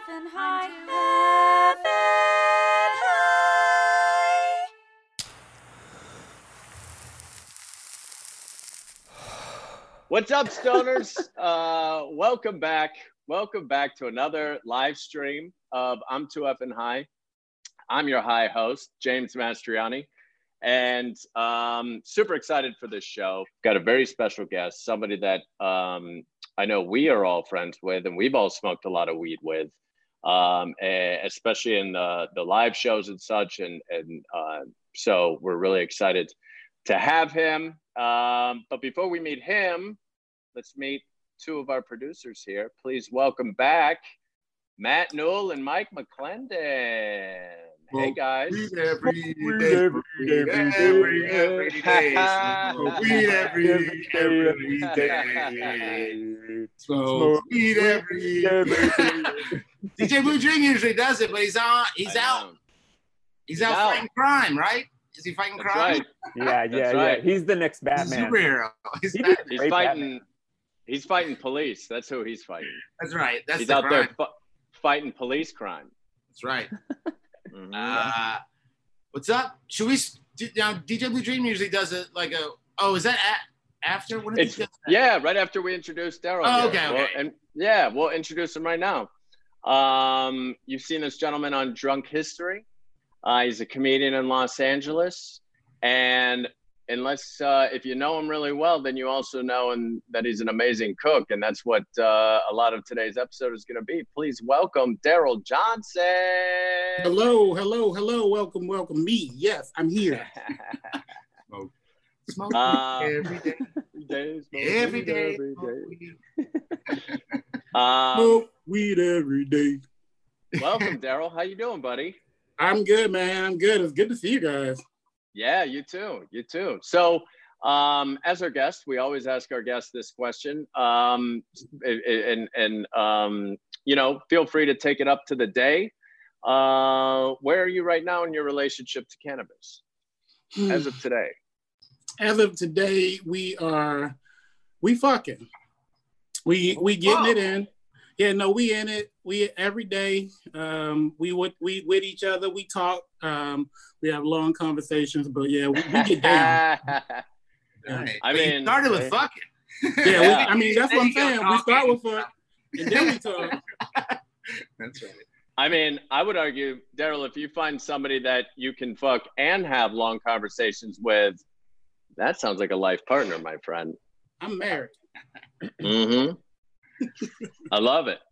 Heaven high, heaven high. What's up, stoners? Welcome back. Welcome back to another live stream of I'm Too Effin' High. I'm your high host, James Mastriani, and super excited for this show. Got a very special guest, somebody that I know we are all friends with, and we've all smoked a lot of weed with, especially in the live shows and such. And so we're really excited to have him. But before we meet him, let's meet two of our producers here. Please welcome back Matt Newell and Mike McClendon. Hey guys. Weed every day. Smoke weed every day. DJ Blue Dream usually does it, but he's out fighting crime, right? Is he fighting crime? Right. Yeah. He's the next Batman. He's a superhero. He's fighting police. That's who he's fighting. That's right. He's out there fighting police crime. That's right. What's up? Should we now? DJ Blue Dream usually does it like a. Oh, is that after? When did he do that? Yeah, right after we introduce Daryl. Oh, okay. We'll introduce him right now. You've seen this gentleman on Drunk History. He's a comedian in Los Angeles, and unless if you know him really well, then you also know that he's an amazing cook, and that's what a lot of today's episode is going to be. Please welcome Daryl Johnson. Hello, welcome me. Yes, I'm here. Smoke every day. Every day. Smoke weed every day. Welcome, Daryl. How you doing, buddy? I'm good, man. I'm good. It's good to see you guys. Yeah, you too. So, as our guest, we always ask our guests this question, and feel free to take it up to the day. Where are you right now in your relationship to cannabis, as of today? As of today, we fucking. We getting it in. Yeah, no, we in it. We every day. We with each other. We talk. We have long conversations, but yeah, we get down. Right. I mean, started with fucking. Yeah, that's what I'm saying. We start with fuck, and then we talk. That's right. I mean, I would argue, Daryl, if you find somebody that you can fuck and have long conversations with, that sounds like a life partner, my friend. I'm married. Mm-hmm. I love it.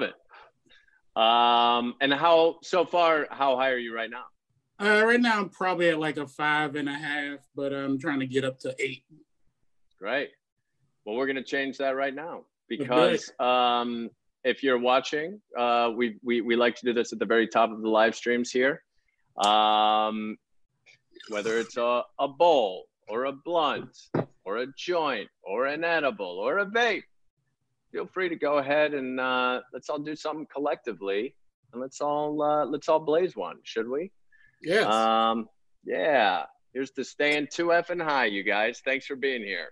And how high are you right now? Right now I'm probably at like a 5.5, but I'm trying to get up to 8. Great. Well, we're gonna change that right now because if you're watching, we like to do this at the very top of the live streams here. Whether it's a bowl or a blunt or a joint or an edible or a vape, feel free to go ahead and let's all do something collectively, and let's all blaze one, should we? Yes. Yeah. Here's to staying too effing high, you guys. Thanks for being here.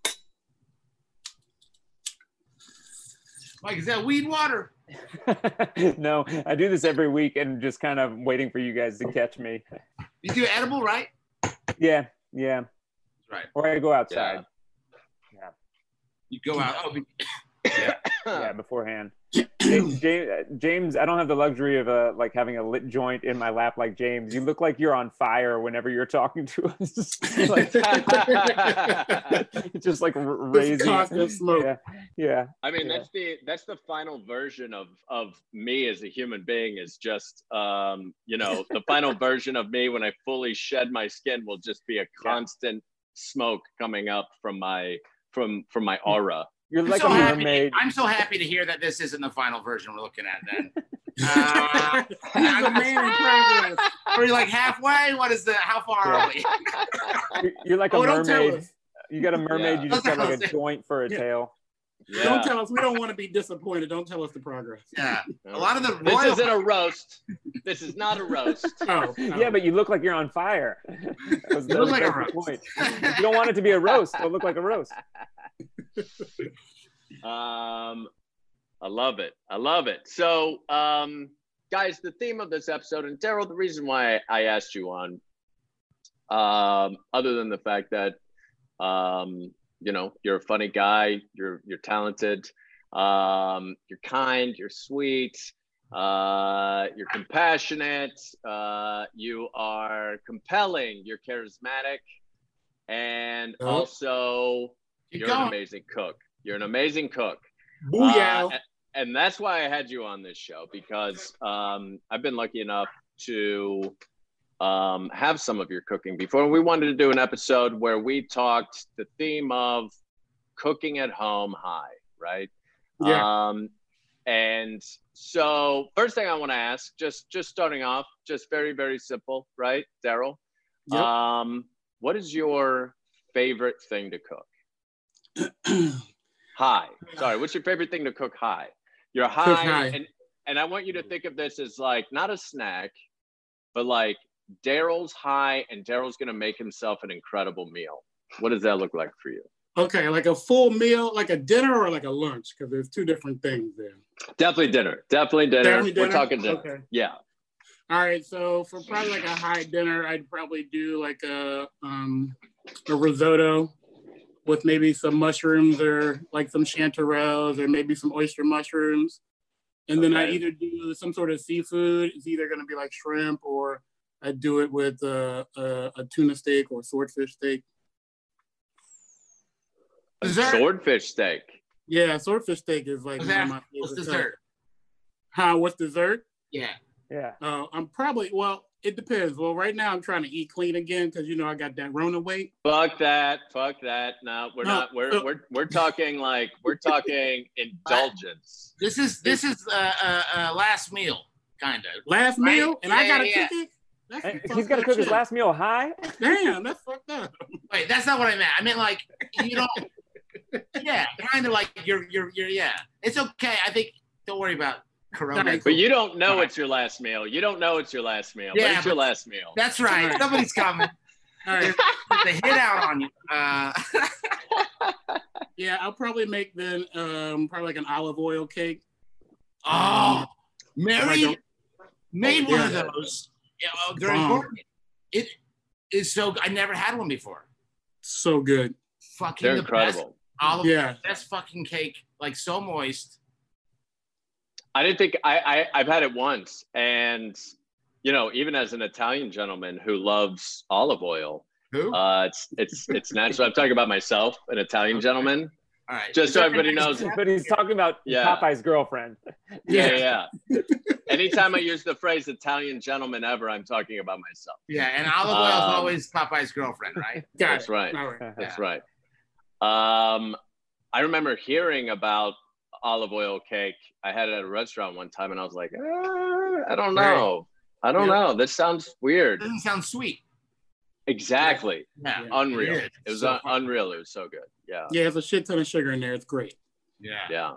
Mike, is that weed water? No, I do this every week and just kind of waiting for you guys to catch me. You do edible, right? Yeah. Right. Or I go outside. Yeah. You go out. Oh, yeah, beforehand. James, I don't have the luxury of like having a lit joint in my lap like James. You look like you're on fire whenever you're talking to us. Like, it's just like raising constant smoke. Yeah. I mean, that's the final version of me as a human being is just the final version of me when I fully shed my skin will just be a constant smoke coming up from my aura. You're like a mermaid. I'm so happy to hear that this isn't the final version we're looking at then. He's a man in progress. Are you like halfway? How far are we? You're like a mermaid. You got a mermaid, you just got like a joint for a tail. Yeah. Don't tell us. We don't want to be disappointed. Don't tell us the progress. Yeah. A lot of the This isn't a roast. This is not a roast. Oh. Yeah, but you look like you're on fire. That look like a roast. Point. You don't want it to be a roast. It'll look like a roast. I love it. I love it. So, guys, the theme of this episode, and Daryl, the reason why I asked you on, other than the fact that, you know, you're a funny guy, you're talented, you're kind, you're sweet, you're compassionate, you are compelling, you're charismatic, and also you're an amazing cook. You're an amazing cook. Booyah. And that's why I had you on this show, because I've been lucky enough to have some of your cooking before. We wanted to do an episode where we talked the theme of cooking at home high, right? Yeah. And so first thing I want to ask, just starting off, just very, very simple, right, Daryl? Yep. What is your favorite thing to cook? High. Sorry, what's your favorite thing to cook high? You're high. And I want you to think of this as like not a snack, but like Daryl's high and Daryl's going to make himself an incredible meal. What does that look like for you? Okay, like a full meal, like a dinner or like a lunch, because there's two different things there. Definitely dinner. Definitely dinner. Definitely dinner? We're talking dinner. Okay. Yeah. All right, so for probably like a high dinner, I'd probably do like a risotto with maybe some mushrooms or like some chanterelles or maybe some oyster mushrooms. And then I either do some sort of seafood. It's either going to be like shrimp, or I do it with a tuna steak or swordfish steak. Swordfish steak. Yeah, swordfish steak is like one of my favorite. What's dessert? What's dessert? Yeah. I'm probably, well, it depends. Well, right now I'm trying to eat clean again because, you know, I got that Rona weight. Fuck that. No, we're not. We're talking like, we're talking indulgence. This is last meal, kind of. Last meal? And I got to cook it? He's got to cook his last meal high? Damn, that's fucked up. Wait, that's not what I meant. I meant like, you don't, yeah, kind of like you're, yeah. It's okay. I think, don't worry about Corona. But you don't know it's your last meal. You don't know it's your last meal. Yeah, but it's your last meal. That's right. Somebody's coming. All right. They hit out on you. Yeah, I'll probably make then probably like an olive oil cake. Oh, Mary made one of those during quarantine. It is so. I never had one before. So good. Fucking They're the incredible. Best fucking cake. Like so moist. I didn't think I've had it once, and you know, even as an Italian gentleman who loves olive oil, it's natural. I'm talking about myself, an Italian gentleman. All right. Just so everybody knows. But he's talking about Popeye's girlfriend. Yeah. Anytime I use the phrase Italian gentleman ever, I'm talking about myself. Yeah, and olive oil is always Popeye's girlfriend, right? That's right. That's right. I remember hearing about olive oil cake. I had it at a restaurant one time, and I was like, I don't know. I don't know. This sounds weird. It doesn't sound sweet. Exactly. Yeah. Unreal. It was so unreal. It was so good. Yeah. Yeah, there's a shit ton of sugar in there. It's great. Yeah.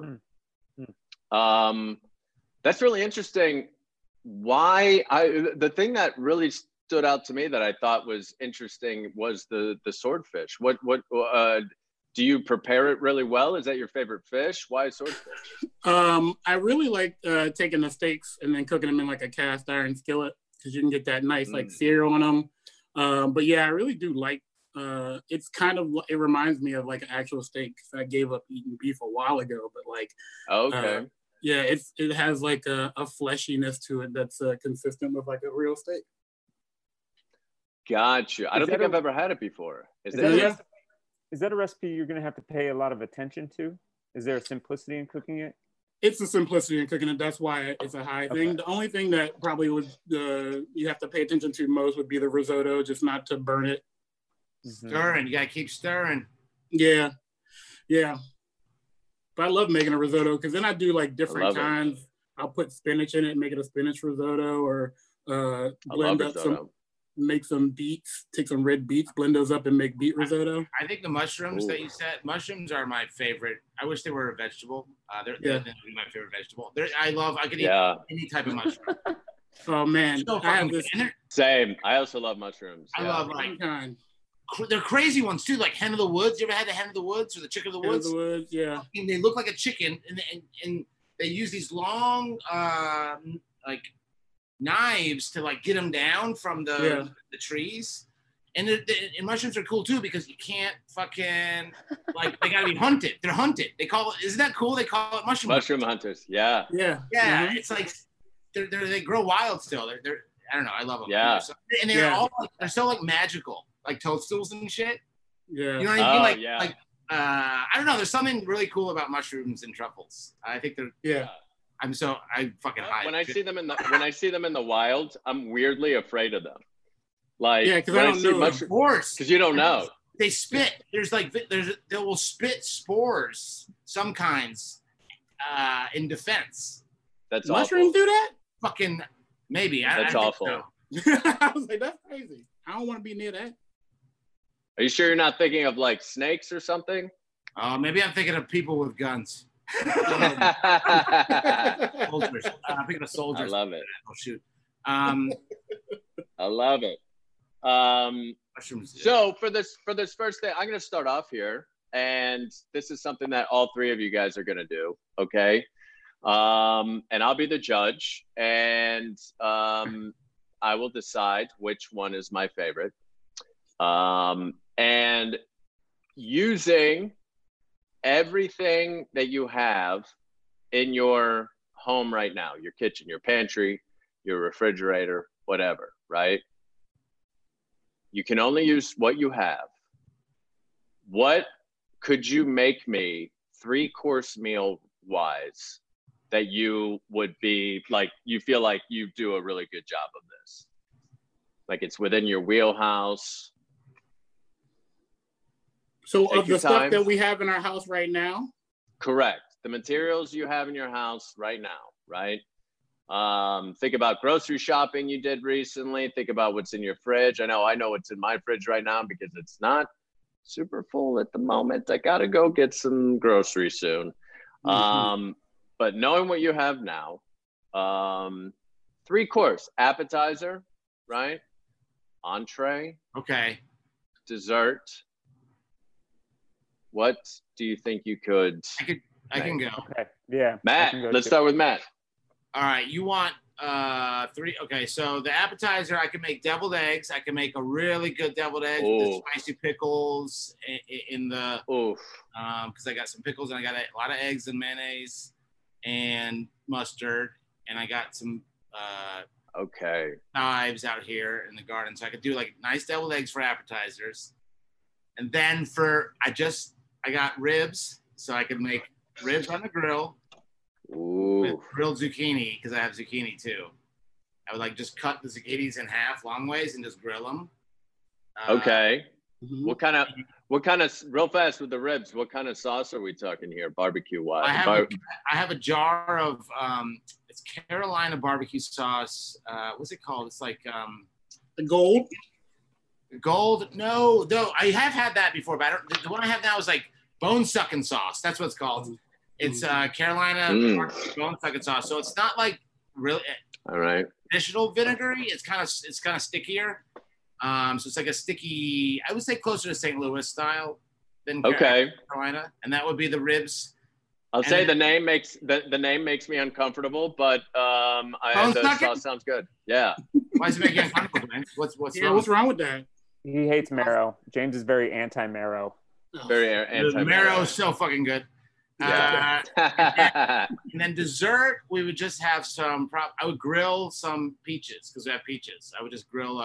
That's really interesting. The thing that really stood out to me that I thought was interesting was the swordfish. What do you prepare it really well? Is that your favorite fish? Why swordfish? I really like taking the steaks and then cooking them in like a cast iron skillet because you can get that nice like sear on them. But yeah, I really do like. It's kind of, it reminds me of like an actual steak. I gave up eating beef a while ago, but like, yeah, it has like a fleshiness to it that's consistent with like a real steak. Gotcha. I don't think I've ever had it before. Is that a recipe you're going to have to pay a lot of attention to? Is there a simplicity in cooking it? It's a simplicity in cooking it. That's why it's a high thing. The only thing that probably would you have to pay attention to most would be the risotto, just not to burn it. Stirring. You got to keep stirring. Yeah. But I love making a risotto because then I do like different kinds. I'll put spinach in it and make it a spinach risotto, or blend up make some beets, take some red beets, blend those up and make beet risotto. I think the mushrooms that you said, mushrooms are my favorite. I wish they were a vegetable. They're my favorite vegetable. I could eat any type of mushroom. Oh man, Same. I also love mushrooms. I love like they're crazy ones too, like hen of the woods. You ever had the hen of the woods or the chicken of the woods? Hen of the woods, yeah. And they look like a chicken, and they use these long like knives to like get them down from the trees. And mushrooms are cool too because you can't fucking like they gotta be hunted. They're hunted. They call it. Isn't that cool? They call it mushroom hunters. Yeah. Yeah. It's like they grow wild still. They're I don't know. I love them. Yeah. And they're all like, they're so like magical, like toadstools and shit. Yeah. You know what I mean? Like I don't know. There's something really cool about mushrooms and truffles. I think they're I fucking high. When I see them in the wild, I'm weirdly afraid of them. Like because I don't know. Of course, because you don't know. They spit. They will spit spores, some kinds, in defense. That's mushrooms awful. do that? Fucking maybe. That's awful. So. I was like, that's crazy. I don't want to be near that. Are you sure you're not thinking of like snakes or something? Maybe I'm thinking of people with guns. Soldiers. I'm thinking of soldiers. I love it. Oh shoot. I love it. So for this first thing, I'm going to start off here, and this is something that all three of you guys are going to do. Okay. And I'll be the judge, and I will decide which one is my favorite. And using everything that you have in your home right now, your kitchen, your pantry, your refrigerator, whatever, right? You can only use what you have. What could you make me 3-course meal wise that you would be like, you feel like you do a really good job of this? Like it's within your wheelhouse. So of the stuff that we have in our house right now? Correct. The materials you have in your house right now, right? Think about grocery shopping you did recently. Think about what's in your fridge. I know what's in my fridge right now because it's not super full at the moment. I gotta go get some groceries soon. But knowing what you have now, 3-course appetizer, right? Entree. Okay. Dessert. What do you think you could? I can go. Okay. Yeah. Matt, let's start with Matt. All right, you want 3? Okay, so the appetizer, I can make deviled eggs. I can make a really good deviled egg with the spicy pickles in the because I got some pickles and I got a lot of eggs and mayonnaise and mustard, and I got some knives out here in the garden, so I could do like nice deviled eggs for appetizers. And then I got ribs, so I could make ribs on the grill. With grilled zucchini, because I have zucchini too. I would like just cut the zucchinis in half long ways and just grill them. What kind of real fast with the ribs, what kind of sauce are we talking here, barbecue wise? I have a jar of it's Carolina barbecue sauce. What's it called? It's like the Gold. No, I have had that before, but the one I have now is like bone sucking sauce. That's what it's called. It's Carolina bone sucking sauce. So it's not like really traditional vinegary. It's kind of stickier. So it's like a sticky, I would say closer to St. Louis style than Carolina. And that would be the ribs. I'll say the name makes me uncomfortable, but the sauce sounds good. Yeah. Why does it make you uncomfortable, man? What's wrong? What's wrong with that? He hates marrow. James is very anti-marrow. Very anti-marrow. Marrow is so fucking good. Yeah. And then dessert, we would just have some. I would grill some peaches because we have peaches. I would just grill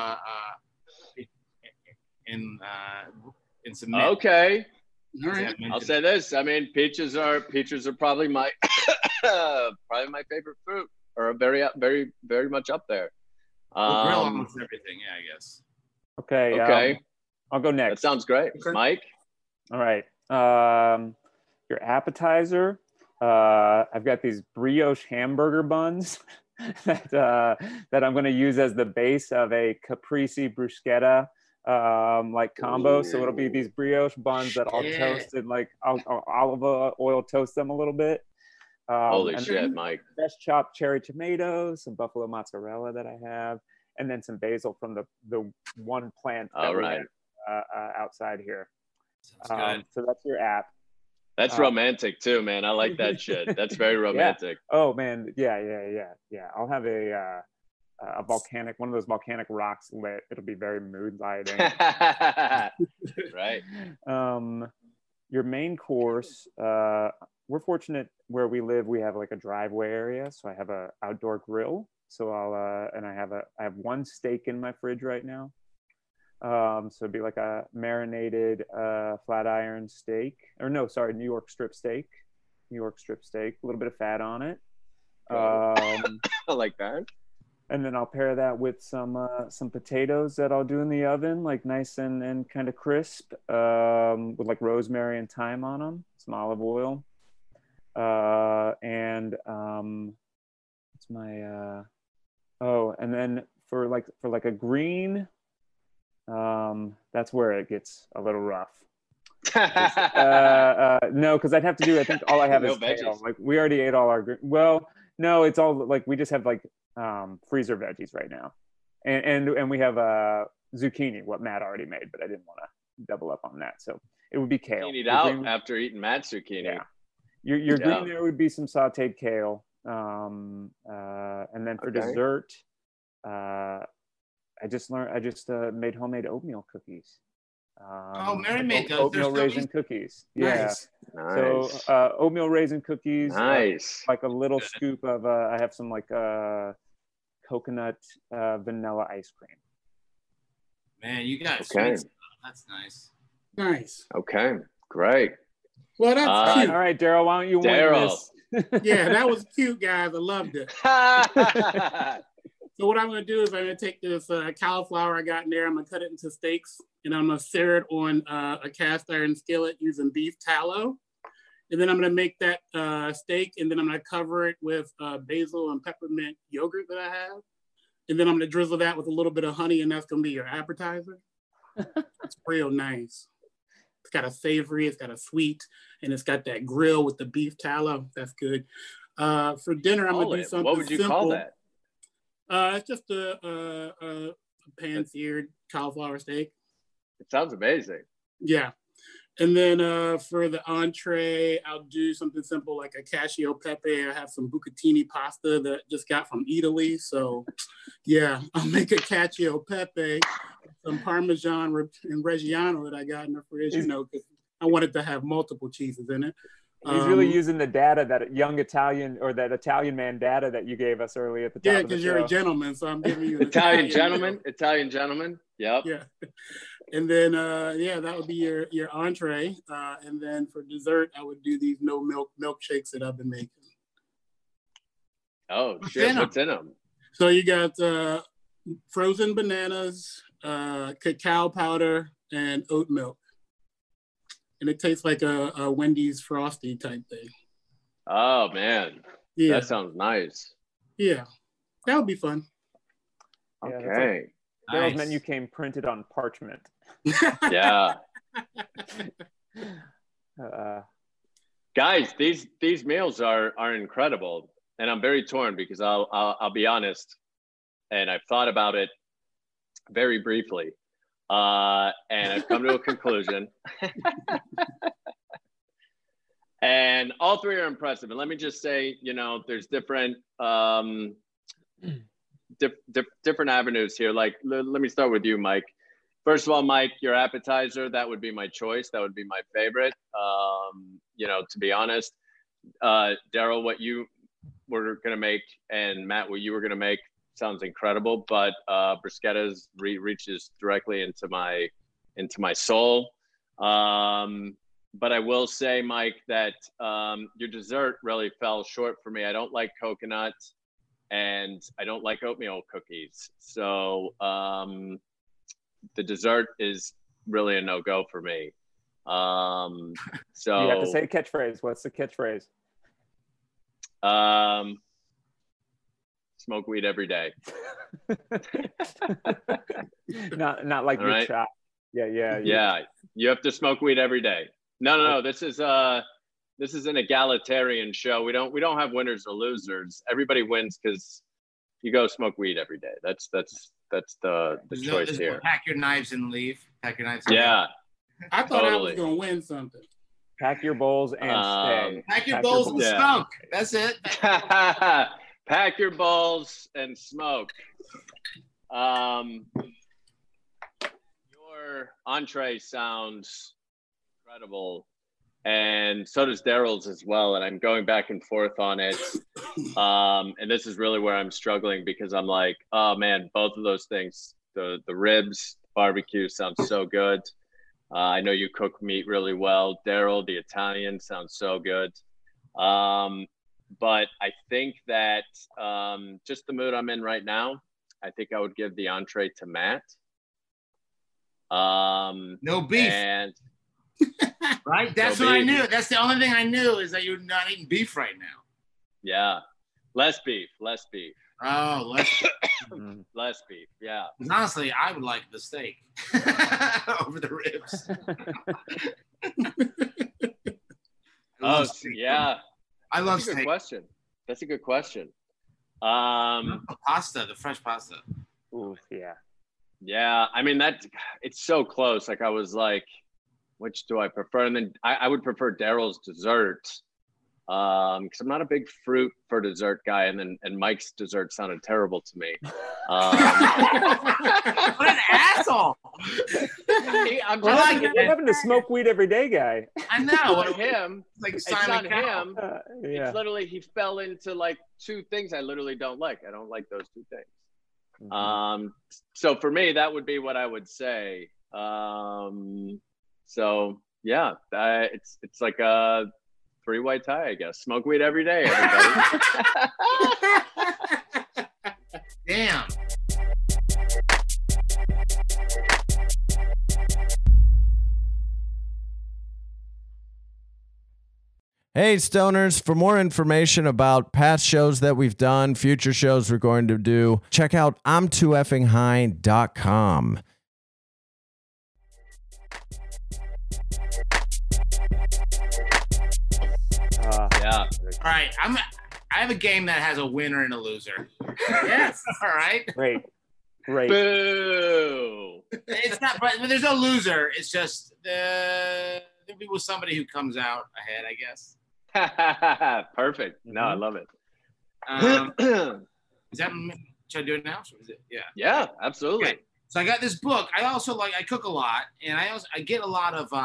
in some. Mint. Okay. All right. I'll say this. I mean, peaches are probably my favorite fruit, or very very much up there. We'll grill almost everything. Yeah, I guess. Okay. I'll go next. That sounds great, Mike. All right. Your appetizer. I've got these brioche hamburger buns that I'm going to use as the base of a caprese bruschetta like combo. So it'll be these brioche buns that I'll toast and like I'll olive oil toast them a little bit. Holy shit, Mike! Fresh chopped cherry tomatoes, some buffalo mozzarella that I have, and then some basil from the one plant that we have, outside here. So that's your app. That's romantic too, man. I like that shit. That's very romantic. Yeah. Oh man, yeah. I'll have a volcanic, one of those volcanic rocks lit. It'll be very mood lighting. Right. Your main course, we're fortunate where we live. We have like a driveway area, so I have a outdoor grill. So I have one steak in my fridge right now. So it'd be like a marinated flat iron steak, or no, sorry, New York strip steak, a little bit of fat on it. I like that. And then I'll pair that with some potatoes that I'll do in the oven, like nice and kind of crisp, with like rosemary and thyme on them, some olive oil, and what's my and then for like a green, that's where it gets a little rough. No, because I'd have to do. I think all I have is kale. Like we already ate all our. Well, no, it's all like we just have like freezer veggies right now, and we have zucchini, what Matt already made, but I didn't want to double up on that, so it would be kale. Eat out after eating Matt's zucchini. Yeah, your green there would be some sautéed kale, and then for dessert, I just made homemade oatmeal cookies. Mary made those. Oatmeal raisin cookies. Yeah. Nice. So oatmeal raisin cookies. Nice. Like a little scoop of. I have some like coconut vanilla ice cream. Man, you got sweet stuff. That's nice. Nice. Okay. Great. Well, that's cute. All right, Daryl. Why don't you win this? Yeah, that was cute, guys. I loved it. So what I'm going to do is I'm going to take this cauliflower I got in there. I'm going to cut it into steaks, and I'm going to sear it on a cast iron skillet using beef tallow. And then I'm going to make that steak, and then I'm going to cover it with basil and peppermint yogurt that I have. And then I'm going to drizzle that with a little bit of honey, and that's going to be your appetizer. It's real nice. It's got a savory, it's got a sweet, and it's got that grill with the beef tallow. That's good. For dinner, I'm going to do something simple. What would you call that? It's just a pan-seared cauliflower steak. It sounds amazing. Yeah. And then for the entree, I'll do something simple like a cacio pepe. I have some bucatini pasta that I just got from Italy. So yeah, I'll make a cacio pepe, some Parmesan and Reggiano that I got in the fridge, because I wanted to have multiple cheeses in it. He's really using the data, that young Italian or that Italian man data that you gave us early at the top of the show. Yeah, because you're a gentleman, so I'm giving you an Italian gentleman. Yep. Yeah. And then, that would be your entree. And then for dessert, I would do these no milk milkshakes that I've been making. Oh, shit. What's in them? So you got frozen bananas, cacao powder, and oat milk. And it tastes like a Wendy's Frosty type thing. Oh, man. Yeah. That sounds nice. Yeah. That would be fun. Okay. Daryl's menu came printed on parchment. Yeah. Guys, these meals are incredible. And I'm very torn because I'll be honest, and I've thought about it very briefly. And I've come to a conclusion. And all three are impressive. And let me just say, there's different different avenues here. Like, let me start with you, Mike. First of all, Mike, your appetizer, that would be my choice. That would be my favorite. To be honest, Daryl, what you were going to make, and Matt, what you were going to make sounds incredible, but bruschettas reaches directly into my soul. But I will say, Mike, that your dessert really fell short for me. I don't like coconut, and I don't like oatmeal cookies. So the dessert is really a no-go for me. So you have to say a catchphrase. What's the catchphrase? Smoke weed every day. not like your shop. Yeah. You have to smoke weed every day. No. This is an egalitarian show. We don't have winners or losers. Everybody wins because you go smoke weed every day. That's the choice here. Pack your knives and leave. Pack your knives. Yeah. I thought I was gonna win something. Pack your bowls and stay. Pack your bowls and smoke. That's it. Pack your bowls and smoke. Your entree sounds incredible, and so does Daryl's as well. And I'm going back and forth on it. And this is really where I'm struggling because I'm like, oh man, both of those things, the ribs, barbecue sounds so good. I know you cook meat really well. Daryl, the Italian, sounds so good. But I think that just the mood I'm in right now, I think I would give the entree to Matt. No beef. And right? That's no what beef. I knew. That's the only thing I knew is that you're not eating beef right now. Yeah. Less beef. Oh, less beef. Yeah. Honestly, I would like the steak over the ribs. Oh, yeah. I love That's a steak. good question. That's a good question. Pasta, the fresh pasta. Ooh, yeah. Yeah. I mean, it's so close. Like I was like, which do I prefer? And then I would prefer Daryl's dessert. Because I'm not a big fruit for dessert guy, and Mike's dessert sounded terrible to me. What an asshole! I'm What happened to smoke weed every day guy? I know. On him, Like it's Simon on Cowell. him. Yeah. It's literally he fell into like two things I literally don't like. I don't like those two things. Mhm. So for me, that would be what I would say. So yeah, it's like a 3 white tie, I guess. Smoke weed every day, everybody. Damn. Hey, Stoners, for more information about past shows that we've done, future shows we're going to do, check out I'm2effing-high.com. Yeah. All right, I have a game that has a winner and a loser. Yes. All right. Great. Boo. It's not, but there's no loser. It's just there'll be with somebody who comes out ahead, I guess. Perfect. No, I love it. Is that? Should I do it now? Is it? Yeah. Yeah, absolutely. Okay. So I got this book. I also I cook a lot, and I get a lot of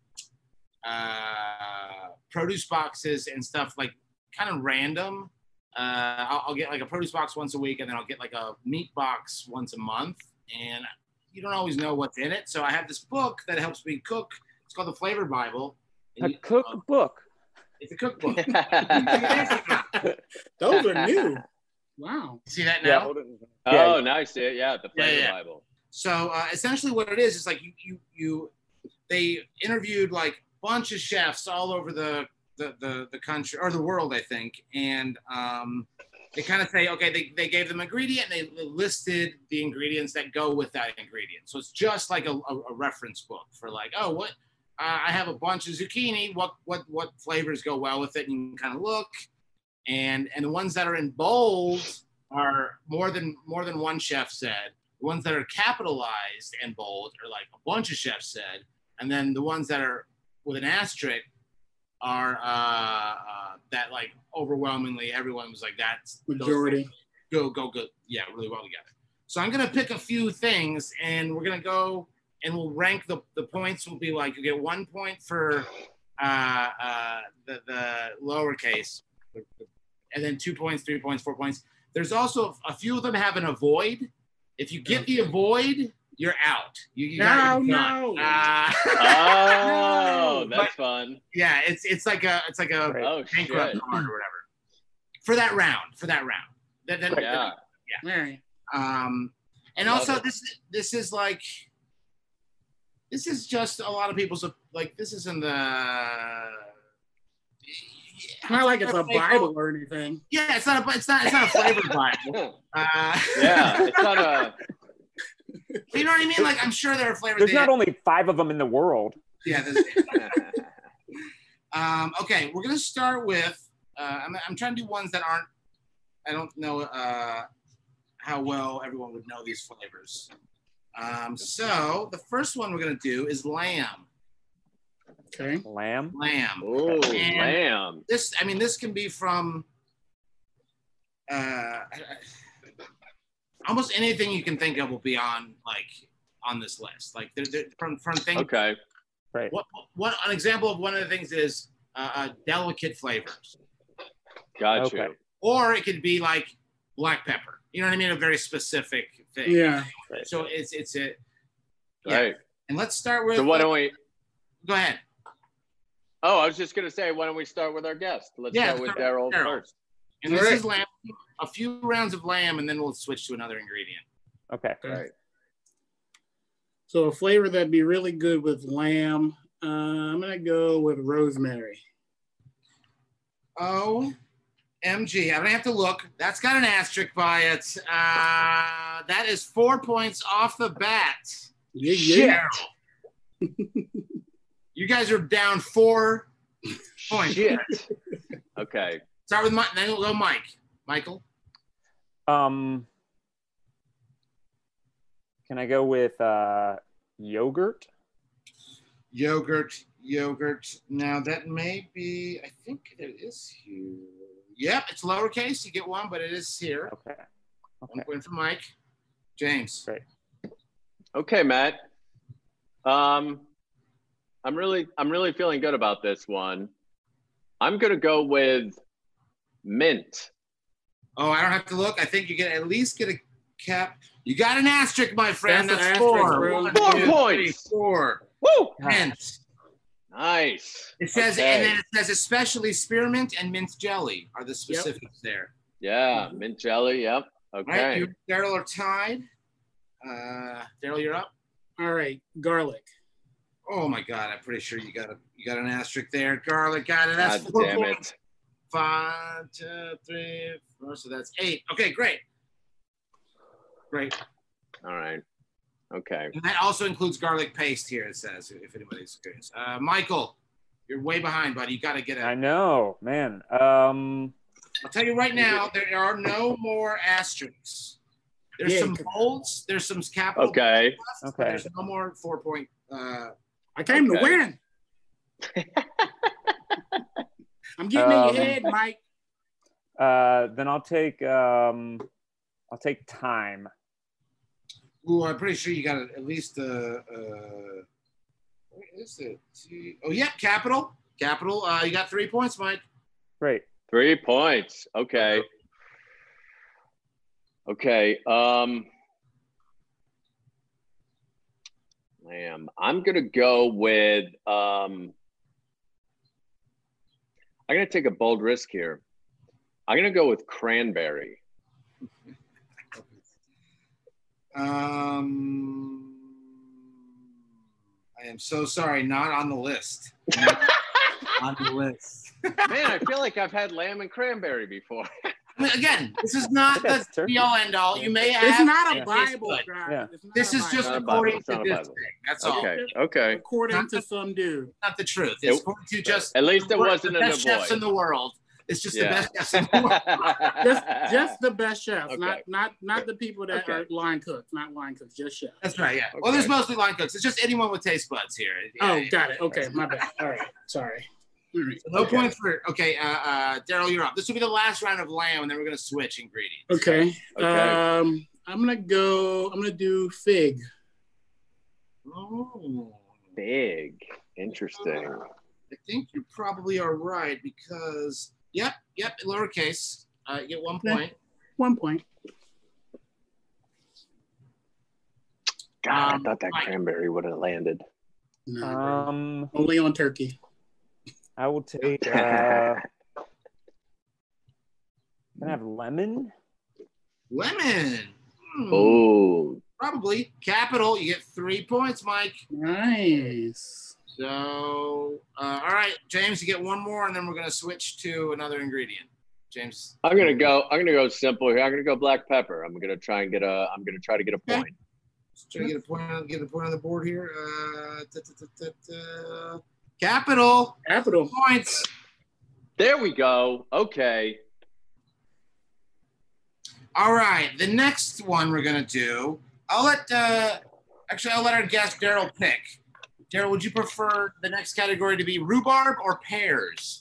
produce boxes and stuff like kind of random. I'll get like a produce box once a week, and then I'll get like a meat box once a month, and you don't always know what's in it. So I have this book that helps me cook. It's called the Flavor Bible. A cookbook. It's a cookbook. Those are new. Wow. See that now? Yeah. Oh, now I see it. Yeah, the Flavor Bible. So essentially, what it is like they interviewed like a bunch of chefs all over the country or the world, I think, and they kind of say, okay, they gave them an ingredient, and they listed the ingredients that go with that ingredient. So it's just like a reference book for like, oh, what I have a bunch of zucchini. What flavors go well with it? And you can kind of look, and the ones that are in bold are more than one chef said. The ones that are capitalized and bold are like a bunch of chefs said, and then the ones that are with an asterisk are that like overwhelmingly everyone was like that's majority. Go, yeah, really well together. So I'm gonna pick a few things, and we're gonna go and we'll rank the points. Will be like you get 1 point for the lowercase, and then 2 points, 3 points, 4 points. There's also a few of them have an avoid. If you get the avoid, you're out. You No. Oh, that's fun. Yeah, it's like a Oh, shit. bankrupt card or whatever for that round. Then Yeah. Right. And Love also it. this is like this is just a lot of people's like this isn't the It's not like it's a Bible or anything. Yeah, it's not a flavored Bible. Yeah, it's not a. You know what I mean? Like I'm sure there are flavors. There's not only 5 of them in the world. Yeah. Okay, we're gonna start with. I'm trying to do ones that aren't. I don't know how well everyone would know these flavors. So the first one we're gonna do is lamb. Okay. Lamb. Oh, lamb. This can be from almost anything you can think of will be on this list. Like they're from things. Okay. Right. What an example of one of the things is delicate flavors. Gotcha. Okay. Or it could be like black pepper. You know what I mean? A very specific thing. Yeah. Right. So it's a Right. And let's start with. So why don't we? Go ahead. Oh, I was just gonna say, why don't we start with our guest? Let's start with Daryl first. And this is lamb. A few rounds of lamb, and then we'll switch to another ingredient. Okay. Right. So a flavor that'd be really good with lamb. I'm gonna go with rosemary. OMG, I don't have to look. That's got an asterisk by it. That is 4 points off the bat. Yeah. You guys are down 4 points. Shit. Okay. Start with Mike, then we'll go Mike. Michael? Can I go with yogurt? Yogurt. Now that may be, I think it is here. Yep, it's lowercase. You get one, but it is here. Okay. 1 point for Mike. James. Great. Okay, Matt. I'm really feeling good about this one. I'm gonna go with mint. Oh, I don't have to look. I think you can at least get a cap. You got an asterisk, my friend. That's an That's asterisk, 4. bro. 1, 4 2, points. 3, 4. Woo! Mint. Nice. It says, Okay. and then it says especially spearmint and mint jelly are the specifics there. Yeah, mint jelly. Yep. Right, Okay. you and Daryl are tied. Daryl, you're up. All right, garlic. Oh my God, I'm pretty sure you got an asterisk there. Garlic, got it. That's God 4 damn points. it. 5, 2, 3, 4, so that's 8. Okay, great. All right. Okay. And that also includes garlic paste here, it says, if anybody's curious. Michael, you're way behind, buddy. You got to get it. I know, man. I'll tell you right now, there are no more asterisks. There's some bolds, there's some capital. Okay. But there's no more 4 point. I came to win. I'm getting in your head, Mike. Then I'll take thyme. Ooh, I'm pretty sure you got at least where is it? Oh yeah, capital. You got 3 points, Mike. Great. 3 points. Okay. Okay. Lamb. I'm gonna go with I'm gonna take a bold risk here. I'm gonna go with cranberry. I am so sorry, not on the list. Not on the list. Man, I feel like I've had lamb and cranberry before. I mean, again, this is not the be all end all. You may have. It's not a it Bible, tastes good. guys. Yeah. It's not This a is just Bible. according It's not to a this Bible. thing. That's all. Okay. According to some dude. Not the truth. It's according to just. At least it wasn't the an best chefs in avoid. the world. It's just the Yeah. best chefs in the world. Just the best chefs, Okay. not the people that Okay. are line cooks, not line cooks, just chefs. That's right. Yeah. Okay. Well, there's mostly line cooks. It's just anyone with taste buds here. Oh, got it. Okay, my bad. All right, sorry. All right. So no points for. Okay, Daryl, you're up. This will be the last round of lamb, and then we're gonna switch ingredients. Okay. Okay. I'm gonna do fig. Oh. Big. Interesting. I think you probably are right because yep, lowercase. You get 1 point. 1 point. God, I thought that Mike. cranberry would have landed. No, bro. Only on turkey. I will take. Can I have lemon? Lemon. Oh, Probably. Capital. You get 3 points, Mike. Nice. So, all right, James, you get one more, and then we're gonna switch to another ingredient. James. I'm gonna go simple here. I'm gonna go black pepper. I'm gonna try to get a point. Let's try to get a point on the board here. Capital points. There we go. Okay. All right, the next one we're gonna do. I'll let our guest Daryl pick. Daryl, would you prefer the next category to be rhubarb or pears?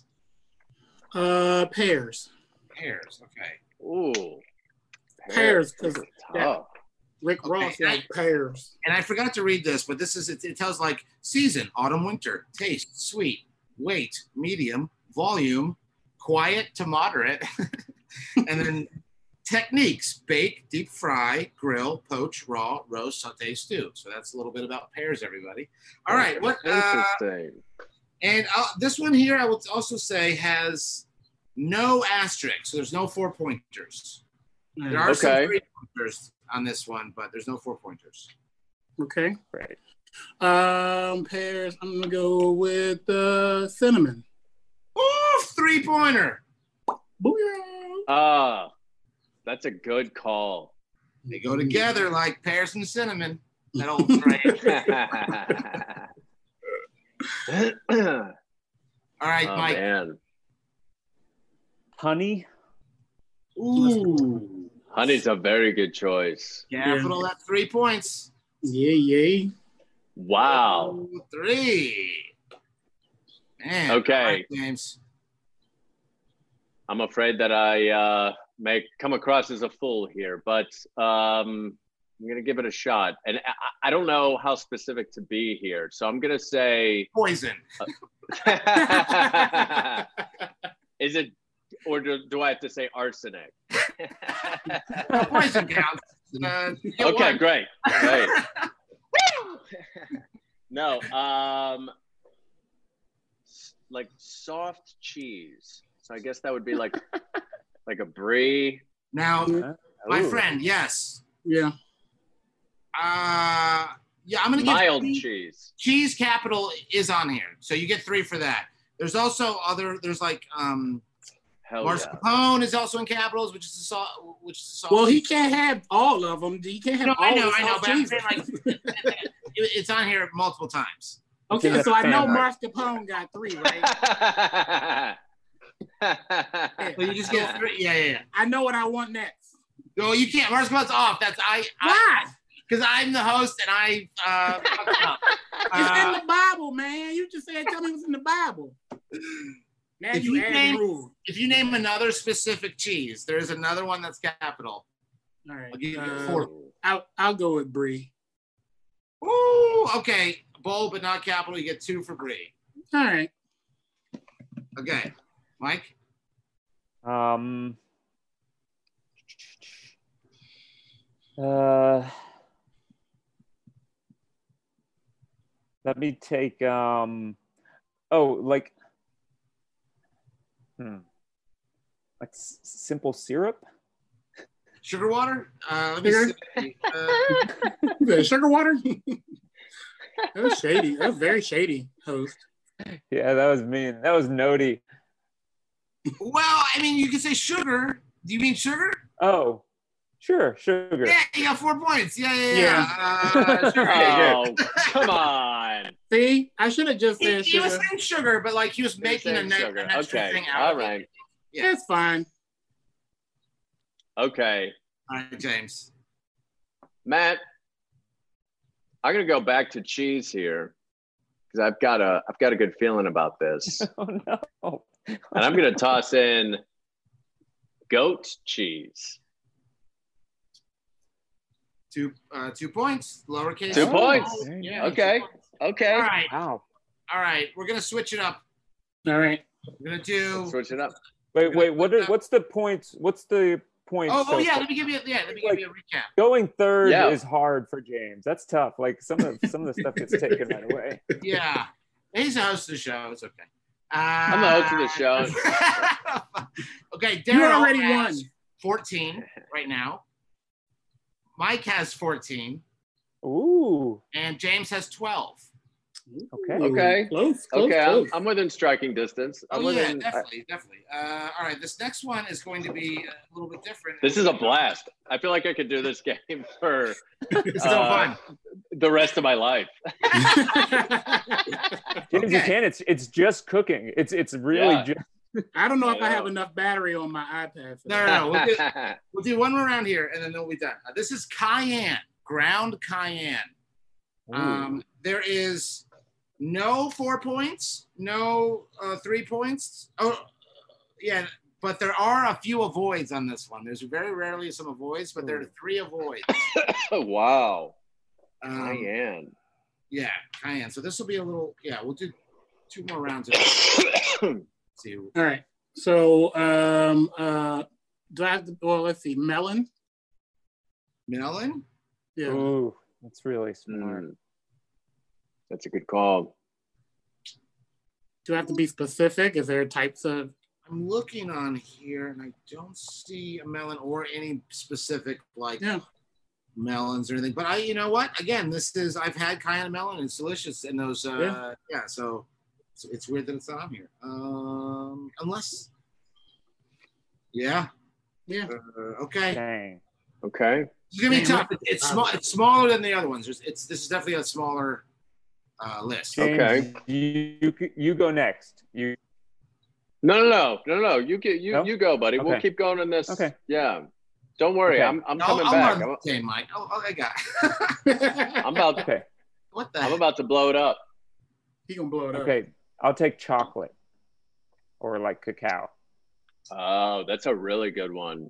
Pears. Pears, okay. Ooh. Pears, because tough. Rick Ross like pears. And I forgot to read this, but this is it tells like season, autumn, winter, taste, sweet, weight, medium, volume, quiet to moderate, and then techniques: bake, deep fry, grill, poach, raw, roast, saute, stew. So that's a little bit about pears, everybody. All right, what? Interesting. And this one here, I would also say has no asterisk, so there's no 4-pointers. There are some 3-pointers on this one, but there's no 4-pointers. Okay. Right. Pears. I'm gonna go with cinnamon. Ooh, 3-pointer. Booyah. That's a good call. They go together like pears and cinnamon. That old phrase. All right, Mike. Man. Honey. Ooh. Honey's a very good choice. Capital at 3 points. Yay. Wow. 3. Man. Okay. Right, James. I'm afraid that I may come across as a fool here, but I'm going to give it a shot. And I don't know how specific to be here. So I'm going to say poison. Is it, or do I have to say arsenic? Poison counts. Okay, great. No, like soft cheese. So I guess that would be like a brie. Now, my friend, yes. Yeah. Yeah, I'm gonna give mild cheese. Cheese capital is on here, so you get 3 for that. There's also there's like mascarpone is also in capitals, which is a sauce. Well, he can't have all of them. He can't have all I know, but I'm cheese. saying, like, it's on here multiple times. Okay, so I know mascarpone got 3, right? So you just get 3. Yeah. I know what I want next. No, you can't. Mascarpone's off. That's Why? Because I'm the host and I fucked up. It's in the Bible, man. You just said tell me it was in the Bible. Now If you name another specific cheese, there's another one that's capital. All right. I'll give you 4. I'll go with brie. Ooh, okay. Bold but not capital. You get 2 for brie. All right. Okay, Mike. Let me take like simple syrup. Sugar water? Let me see. Sugar water? That was shady. That was very shady, host. Yeah, that was mean. That was notey. Well, I mean, you can say sugar. Do you mean sugar? Oh, sure, sugar. Yeah, you got 4 points. Yeah. Sugar. Oh, come on. See, I should have just said He sugar. was saying sugar, but like he was making an extra thing out of it. Yeah, it's fine. Okay. All right, James. Matt, I'm gonna go back to cheese here because I've got a good feeling about this. Oh no. And I'm gonna toss in goat cheese. 2 points, lowercase. 2 points. Yeah. Okay. Okay. All right. Wow. All right. We're gonna switch it up. All right. We're gonna do. Switch it up. Wait. What's the points? What's the points? Oh yeah. Let me give you a recap. Going third is hard for James. That's tough. Like some of the stuff gets taken right away. Yeah. He's the host of the show. It's okay. I'm the host of the show. Okay, You Daryl already has won. 14 right now. Mike has 14. Ooh. And James has 12. Okay. Close. Okay. I'm within striking distance. Definitely. All right, this next one is going to be a little bit different. This is a blast. I feel like I could do this game for It's so fun. The rest of my life. James, you can. It's just cooking. It's really just. I don't know if I have enough battery on my iPad. For No. We'll do one more round here, and then we'll be done. This is cayenne, ground cayenne. There is No 4 points. No 3 points. Oh, yeah. But there are a few avoids on this one. There's very rarely some avoids, but there are 3 avoids. Wow. Cayenne. Yeah, cayenne. So this will be a little. Yeah, we'll do 2 more rounds. See. All right. So do I have to? Well, let's see. Melon. Melon. Yeah. Ooh, that's really smart. That's a good call. Do I have to be specific? Is there types of? I'm looking on here and I don't see a melon or any specific melons or anything. But you know what? Again, I've had cayenne melon and it's delicious. And those, so it's weird that it's not on here. Unless, okay. Dang. Okay. It's gonna be tough. It's small. It's smaller than the other ones. This is definitely a smaller list. James, okay. You go next. No. You go, buddy. Okay. We'll keep going on this. Okay. Yeah. Don't worry. Okay. I'm coming back. Okay, Mike. I got. I'm about. Okay. What the? I'm about to blow it up. He gonna blow it up. Okay. I'll take chocolate or like cacao. Oh, that's a really good one.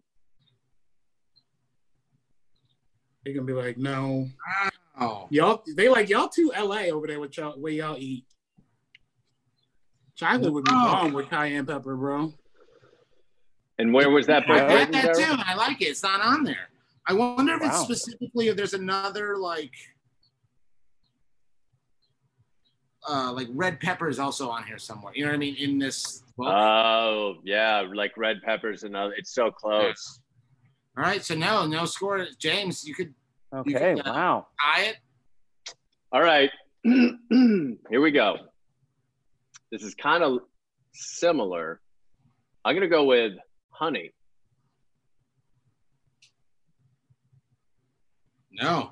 They're gonna be like, no. Oh. Y'all too LA over there with y'all where y'all eat. Chocolate would be bomb with cayenne pepper, bro. And where was that? I got that too, and I like it. It's not on there. I wonder if it's specifically if there's another like red pepper is also on here somewhere. You know what I mean? In this book. Oh yeah, like red peppers and other. It's so close. All right, so no score. James, you could. Okay. Wow. Tie it. All right, here we go. This is kind of similar. I'm gonna go with honey. No.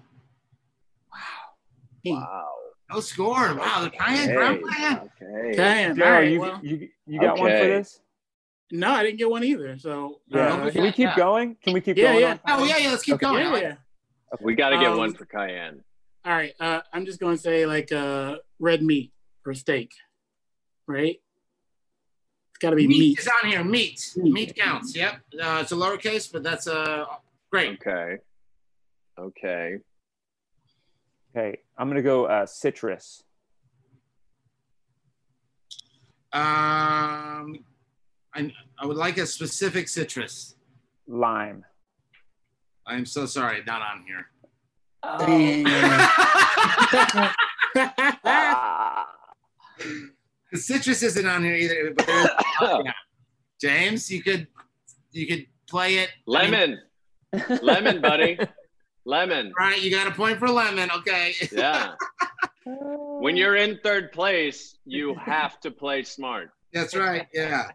Wow. No score. Wow, the cayenne brown cayenne. Okay. Cayenne. Daryl, All right, you got one for Okay. this? no, I didn't get one either. So Can we keep going? Can we keep Yeah, going? yeah. Oh yeah. Let's keep going. I like it. We got to get one for cayenne. All right. I'm just going to say like red meat or steak, right? It's got to be meat. is on here. Meat counts. Yep. It's a lowercase, but that's great. Okay. Okay. I'm gonna go citrus. I would like a specific citrus. Lime. I'm so sorry, not on here. The citrus isn't on here either. But yeah. James, you could play it. Lemon, lemon, buddy, lemon. Right, you got a point for lemon. Okay. Yeah. When you're in third place, you have to play smart. That's right. Yeah.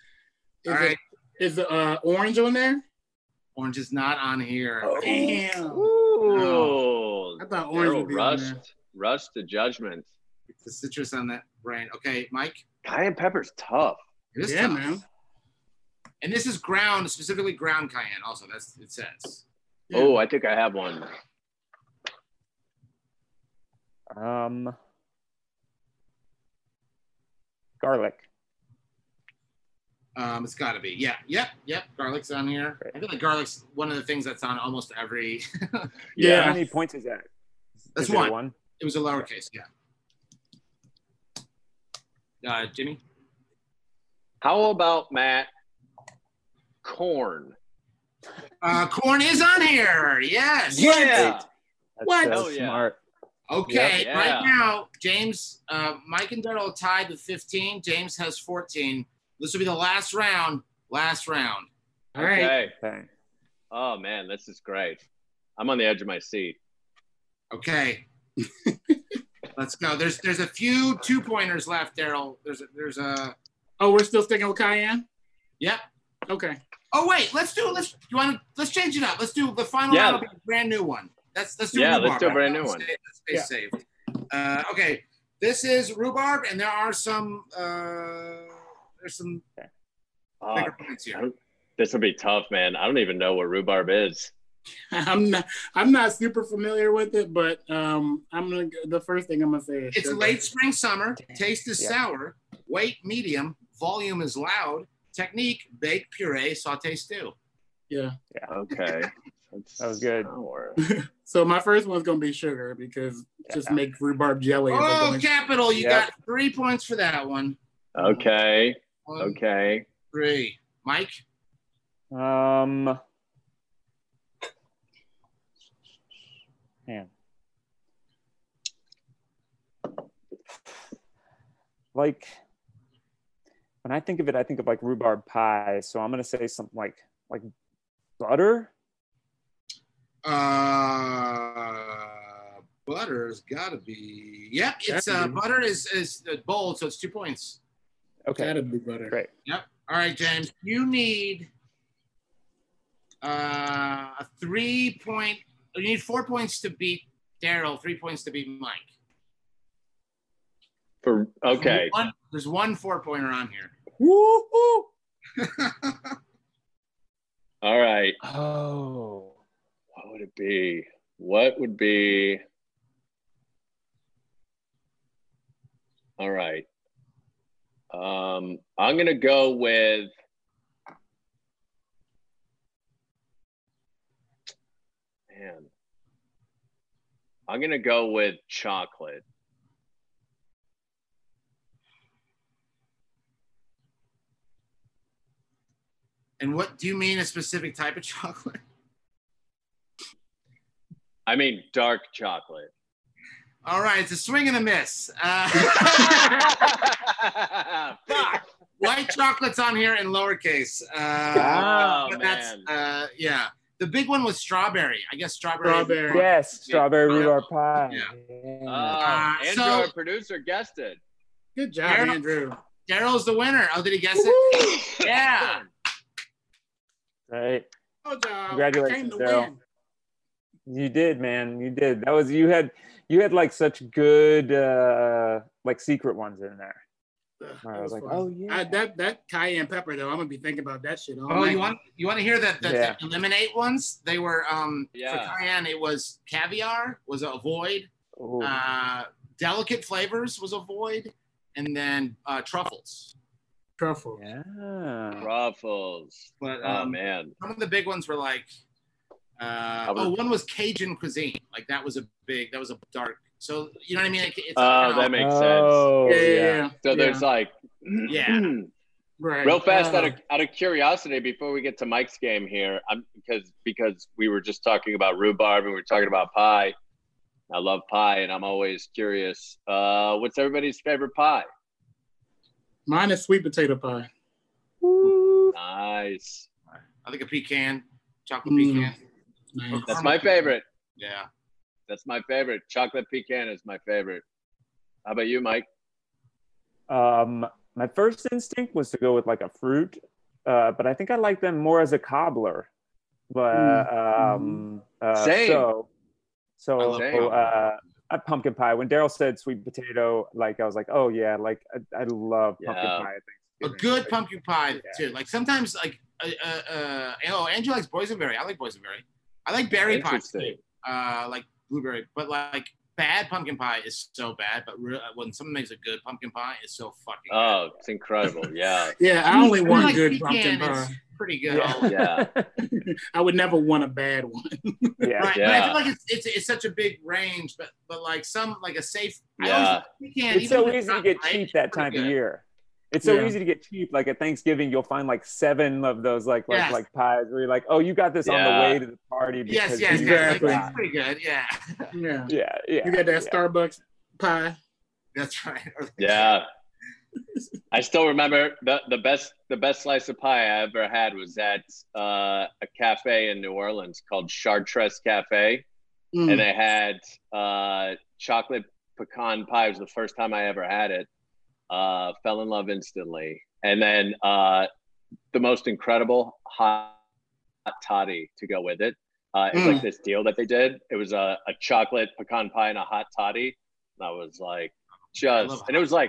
Is orange on there? Orange is not on here. Damn. Ooh. I thought orange would be on there. Rust to judgment. It's the citrus on that brain. Okay, Mike. Cayenne pepper's tough. It is Yeah, tough. man. And this is ground, specifically ground cayenne. Also, it says. Yeah. Oh, I think I have one. Garlic. It's got to be. Yeah. Yep. Garlic's on here. Great. I feel like garlic's one of the things that's on almost every. Yeah. How many points is that? That's Is it one. It was a lowercase. Yeah. Jimmy. How about Matt? Corn. Corn is on here. Yes. Yeah. That's What? so Hell yeah. smart. Okay. Yeah. Right now, James, Mike and Daryl tied with 15. James has 14. This will be the last round. All right. Okay. Okay. Oh man, this is great. I'm on the edge of my seat. Okay. Let's go. There's a few 2-pointers left, Daryl. There's a. Oh, we're still sticking with cayenne? Yep. Okay. Oh wait, let's change it up. Let's do the final Yeah. round will be a brand new one. Let's do Yeah, rhubarb. let's do a brand new one. Let's stay saved. Okay. This is rhubarb, and there are some there's some Oh, bigger points here. this will be tough, man. I don't even know what rhubarb is. I'm not super familiar with it, but the first thing I'm gonna say is it's sugar. late spring, summer. Taste is Yeah. sour. Weight medium. Volume is loud. Technique: bake, puree, saute, stew. Yeah. Okay. That was good. Sour. So my first one's gonna be sugar because just make rhubarb jelly. as I go Oh, in. capital! You Yep. got 3 points for that one. Okay. 1, Okay. 3. Mike. Man. Like when I think of it, I think of like rhubarb pie. So I'm gonna say something like butter. Butter's got to be. Yep, it's butter is bold, so it's 2 points. Okay, Gotta be butter. great. Yep. All right, James. You need a 3 point. You need 4 points to beat Daryl. 3 points to beat Mike. Okay. There's one 4-pointer on here. Woo-hoo! All right. Oh, What would it be? What would be? All right. I'm gonna go with. Man, I'm gonna go with chocolate. And what do you mean, a specific type of chocolate? I mean dark chocolate. All right, it's a swing and a miss. Fuck. White chocolate's on here in lowercase. Oh, but man. that's yeah. The big one was strawberry. I guess strawberry. yes, strawberry Yeah. rhubarb pie. Yeah. Andrew, So- our producer, guessed it. Good job, Daryl- Andrew. Daryl's the winner. Oh, did he guess it? Yeah. Right. Good job. Congratulations, Came to Daryl. win. You did, man. You did. That was you had like such good like secret ones in there. I was like, fun. oh yeah. That cayenne pepper though, I'm gonna be thinking about that shit all Oh, night. you want to hear the Yeah. eliminate ones? They were Yeah. for cayenne. It was caviar was a void. Ooh. Delicate flavors was a void, and then truffles. truffle. Yeah. Ruffles. But Oh man. some of the big ones were like, one was Cajun cuisine. Like that was a dark. So you know what I mean? It's That makes sense. Oh, Yeah. So there's like, Yeah. Right. real fast out of curiosity before we get to Mike's game here, because we were just talking about rhubarb and we were talking about pie. I love pie and I'm always curious. What's everybody's favorite pie? Mine is sweet potato pie. Nice. I think a pecan, chocolate pecan. Nice. That's my favorite. Yeah. That's my favorite. Chocolate pecan is my favorite. How about you, Mike? My first instinct was to go with like a fruit, but I think I like them more as a cobbler. But Same. So a pumpkin pie. When Daryl said sweet potato, like I was like, oh yeah, like I love pumpkin Yeah. pie. A good pumpkin pie too. Like sometimes, like Andrew likes boysenberry. I like boysenberry. I like berry pie too. Interesting. Like blueberry, but like bad pumpkin pie is so bad. But when someone makes a good pumpkin pie, it's so fucking. Oh, it's incredible. Yeah. Yeah, I only want like good pecan pumpkin is pie. pretty good. Yeah. I would never want a bad one. Yeah. Right, Yeah. but I feel like it's such a big range, but like some like a safe. I Yeah. always like pecan, It's even so if easy to not get ripe, cheap it's that pretty time of good. year. It's so Yeah. easy to get cheap. Like at Thanksgiving, you'll find like 7 of those like Yes. pies where you're like, oh, you got this on the Yeah. way to the party. Yes, because yes, you- yes. Like, Exactly. that's pretty good. Yeah, Yeah. Yeah. You got that yeah. Starbucks pie. that's right. Yeah. I still remember the best slice of pie I ever had was at a cafe in New Orleans called Chartres Cafe. Mm. And they had chocolate pecan pie. It was the first time I ever had it. Fell in love instantly. And then the most incredible hot toddy to go with it. It's like this deal that they did. It was a chocolate pecan pie and a hot toddy. And I was like, and it was like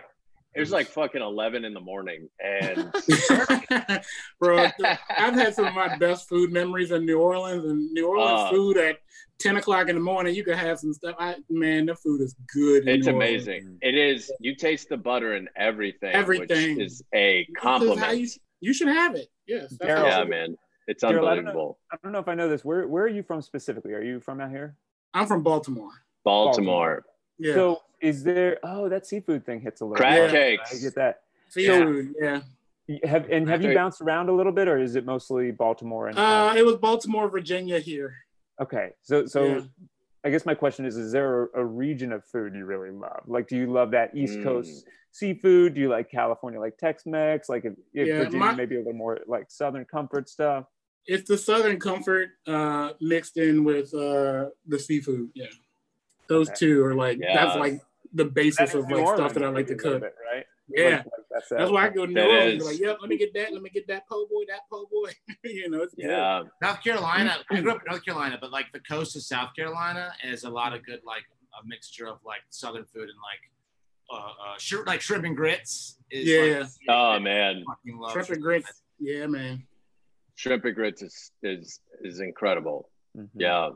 It was like fucking 11 in the morning, and bro, I've had some of my best food memories in New Orleans, and New Orleans food at 10 o'clock in the morning. You can have some stuff. Man, the food is good. It's amazing. It is. You taste the butter in everything, which is a compliment. You should have it. Yes. Yeah, man. It's unbelievable. I don't know if I know this. Where are you from specifically? Are you from out here? I'm from Baltimore. Baltimore. Yeah. So is there? Oh, that seafood thing hits a little. Crab cakes. I get that. Seafood. Yeah. Have you bounced around a little bit, or is it mostly Baltimore? It was Baltimore, Virginia here. Okay, so I guess my question is there a region of food you really love? Like, do you love that East Coast seafood? Do you like California, like Tex-Mex? Like, if Virginia, maybe a little more like Southern comfort stuff? It's the Southern comfort mixed in with the seafood. Yeah, those two are like that's like the basis of like stuff that I like to cook. Bit, right? Yeah, that's why I go to New Orleans. Like, yep, let me get that po' boy, you know, it's good. North Carolina. I grew up in North Carolina, but like the coast of South Carolina is a lot of good, like a mixture of like Southern food and like shrimp and grits. Oh man, shrimp and grits. Yeah, man. Shrimp and grits is incredible. Mm-hmm. Yeah.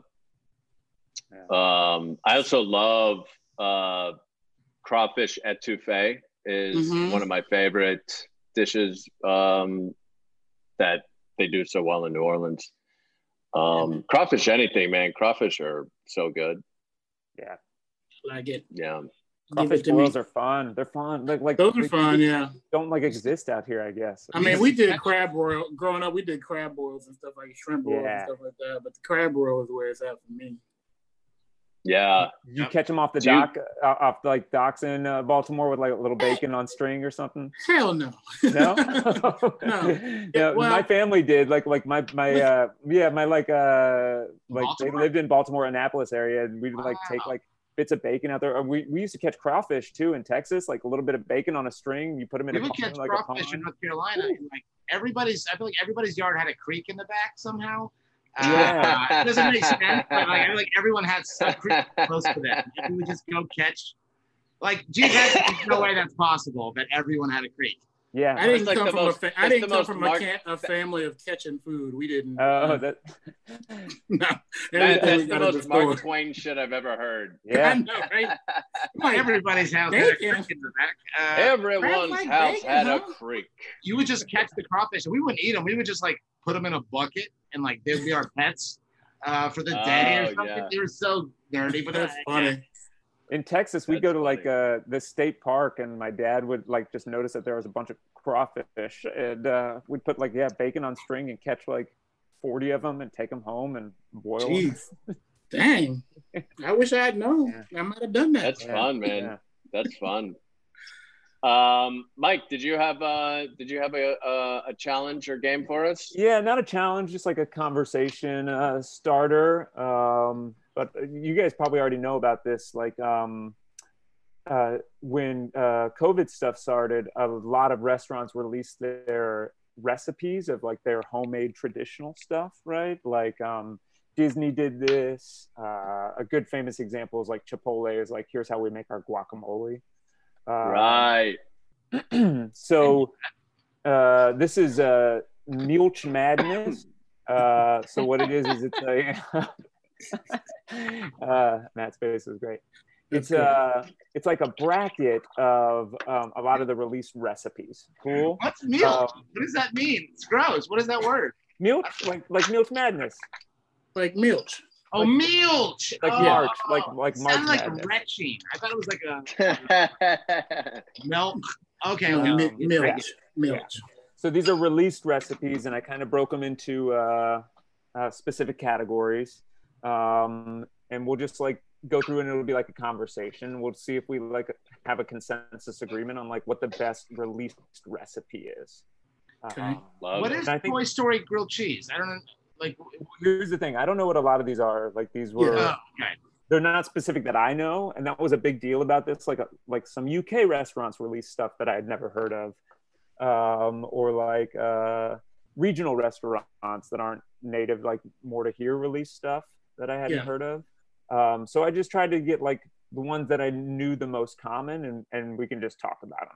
I also love crawfish etouffee. Is one of my favorite dishes that they do so well in New Orleans. Crawfish, anything, man. Crawfish are so good. Yeah, like it. Yeah, crawfish boils are fun. They're fun. Like those are fun. Yeah, don't like exist out here, I guess. I mean, we did crab boil growing up. We did crab boils and stuff like shrimp boils and stuff like that. But the crab boil is where it's at for me. Yeah, you catch them off the dock, off like docks in Baltimore with like a little bacon on string or something. Hell no. No, no. Yeah, well, my family did. Like my they lived in Baltimore, Annapolis area, and we'd like take like bits of bacon out there. We used to catch crawfish too in Texas, like a little bit of bacon on a string. You put them in. We would catch crawfish in North Carolina. Like I feel like everybody's yard had a creek in the back somehow. It doesn't make sense, but like everyone had a creek close to them. We would just go catch. Like, geez, there's no way that's possible that everyone had a creek. Yeah, I didn't come from a family of catching food. We didn't. Oh, that. No, that's the most Mark Twain shit I've ever heard. Yeah, I know, right? Like, everybody's house had a creek in the back. Everyone's house had a creek. You would just catch the crawfish, and we wouldn't eat them. We would just like put them in a bucket, and like they would be our pets for the day or something. Yeah. They were so dirty, but that's funny. In Texas, we go to like the state park, and my dad would like just notice that there was a bunch of crawfish, and we'd put like bacon on string and catch like 40 of them and take them home and boil them. Dang, I wish I had known. I might have done that. That's fun, man. Yeah. That's fun. Mike, did you have a challenge or game for us? Yeah, not a challenge, just like a conversation starter. But you guys probably already know about this. Like when COVID stuff started, a lot of restaurants released their recipes of like their homemade traditional stuff, right? Like Disney did this. A good famous example is like Chipotle is like, here's how we make our guacamole. Right. So this is Milch Madness. So what it is it's a Matt's face is great. It's like a bracket of a lot of the released recipes. Cool. What's milk? What does that mean? It's gross. What is that word? Milk, like Milch Madness. Like milch. Oh, milch. Like March, like March. Sounded like retching. I thought it was like a milk. Okay. Milch. Yeah. So these are released recipes, and I kind of broke them into specific categories. And we'll just like go through, and it'll be like a conversation. We'll see if we like have a consensus agreement on like what the best released recipe is. Okay. What is Toy Story grilled cheese? I don't know. Like, here's the thing. I don't know what a lot of these are. Like these were, they're not specific that I know. And that was a big deal about this. Like some UK restaurants released stuff that I had never heard of. Or like regional restaurants that aren't native, like more to here release stuff that I hadn't heard of. So I just tried to get like the ones that I knew the most common, and we can just talk about them.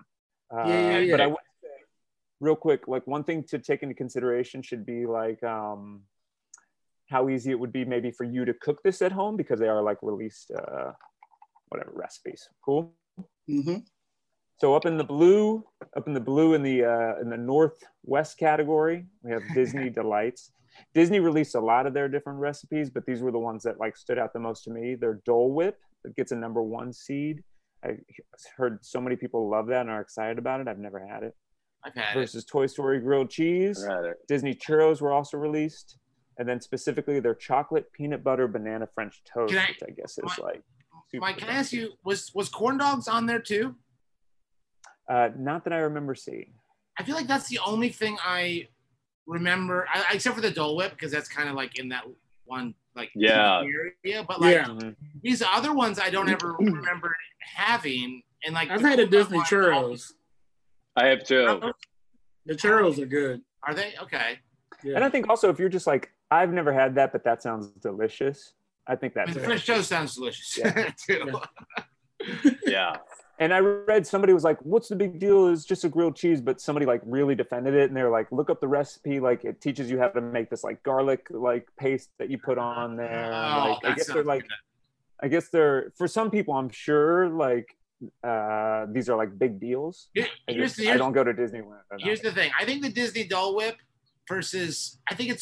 Yeah. But I would say, real quick, like one thing to take into consideration should be like how easy it would be maybe for you to cook this at home, because they are like released whatever recipes. Cool. Mm-hmm. So up in the blue in the northwest category, we have Disney Delights. Disney released a lot of their different recipes, but these were the ones that like stood out the most to me. They're Dole Whip that gets a #1 seed. I heard so many people love that and are excited about it. I've never had it. I've had Versus Toy Story Grilled Cheese. Disney Churros were also released. And then specifically their chocolate peanut butter banana French toast, which I guess is like super Mike, can I ask you, was corn dogs on there too? Not that I remember seeing. I feel like that's the only thing I remember, except for the Dole Whip, because that's kind of like in that one like area. But like these other ones, I don't ever remember having. And like I've had a Disney churros. I have too. The churros are good. Are they? Okay. Yeah. And I think also if you're just like, I've never had that, but that sounds delicious. I think that's the French toast sounds delicious too. Yeah. And I read somebody was like, what's the big deal? It's just a grilled cheese, but somebody like really defended it. And they're like, look up the recipe. Like it teaches you how to make this like garlic like paste that you put on there. Oh, like, I guess they're, for some people, I'm sure like these are like big deals. I don't go to Disneyland. Here's the thing. I think the Disney Dole Whip versus, I think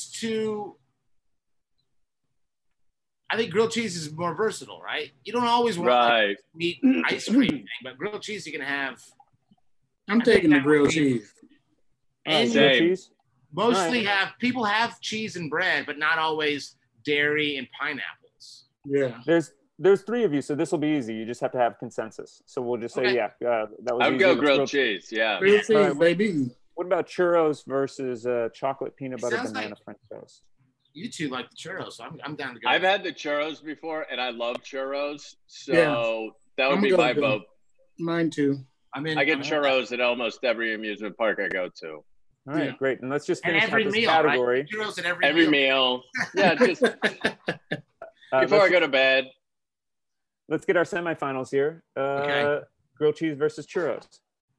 grilled cheese is more versatile, right? You don't always want like, meat ice cream thing, but grilled cheese you can have. I'm taking the grilled cheese. And cheese? Mostly people have cheese and bread, but not always dairy and pineapples. Yeah. There's 3 of you, so this will be easy. You just have to have consensus. So we'll just say, that was I would go grilled cheese, Grilled cheese, baby. What about churros versus chocolate peanut butter banana French toast? You two like the churros, so I'm down to go. I've had the churros before, and I love churros, so that would be my vote. Mine too. I get churros at almost every amusement park I go to. All right, great. And let's just finish every out this meal, category. Right? Churros at every meal. Yeah, just before I go to bed. Let's get our semifinals here. Grilled cheese versus churros.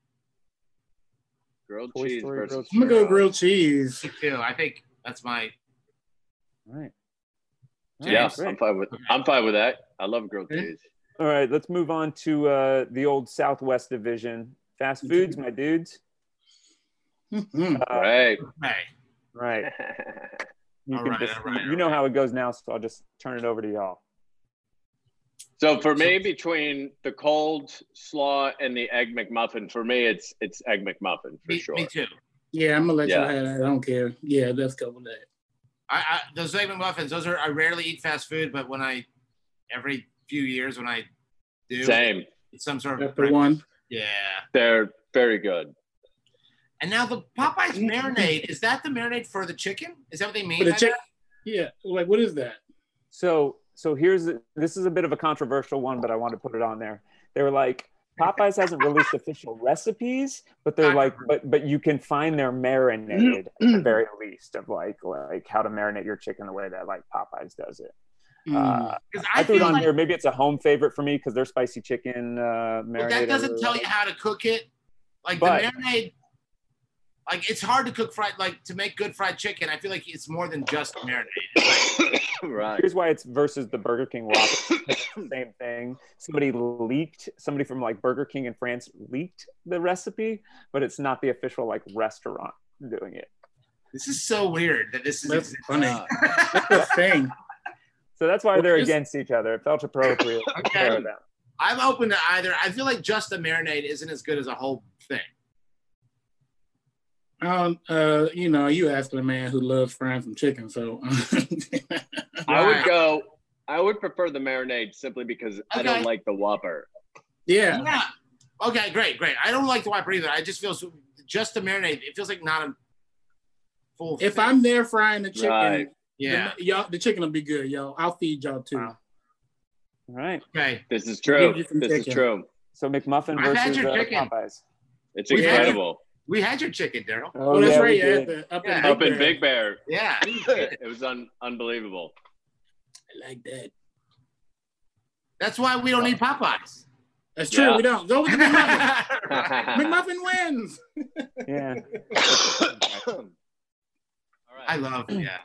Grilled cheese versus churros. I'm gonna go grilled cheese. Me too. I think that's my. All right. Yeah, I'm fine with that. I love grilled cheese. All right, let's move on to the old Southwest division. Fast foods, my dudes. Right. You know how it goes now, so I'll just turn it over to y'all. So for me, between the cold slaw and the egg McMuffin, for me it's egg McMuffin for sure. Me too. Yeah, I'm gonna let you have that. I don't care. Yeah, let's go with that. Those egg McMuffins, I rarely eat fast food, but every few years when I do, it's some sort of one. Yeah, they're very good. And now the Popeyes marinade, is that the marinade for the chicken? Is that what they mean by that? Yeah, like what is that? So this is a bit of a controversial one, but I want to put it on there. They were like, Popeyes hasn't released official recipes, but they're like, but you can find their marinated at the very least of like how to marinate your chicken the way that like Popeyes does it. I threw it on here. Maybe it's a home favorite for me because their spicy chicken marinade. That doesn't tell you how to cook it. Like the marinade, like it's hard to cook to make good fried chicken. I feel like it's more than just marinade. Right. Here's why it's versus the Burger King Whopper. Same thing. Somebody from like Burger King in France leaked the recipe, but it's not the official like restaurant doing it. This is so weird that this is funny. That's the thing. So that's why they're against each other. It felt appropriate. Okay. I'm open to either. I feel like just the marinade isn't as good as a whole thing. You asked a man who loves frying some chicken, so I would prefer the marinade simply because I don't like the Whopper. Yeah. Okay, great. I don't like the Whopper either. I just feel just the marinade. It feels like not a full. If I'm there frying the chicken, the chicken will be good, y'all. I'll feed y'all too. Wow. All right. Okay. This is true. This is true. So McMuffin versus Popeyes. It's incredible. We had your chicken, Daryl. Oh, that's right. Up in Big Bear. Yeah. It was unbelievable. I like that. That's why we don't need Popeyes. That's true. Yeah. We don't. Go with the McMuffin. McMuffin wins. Yeah. All right. I love, yeah.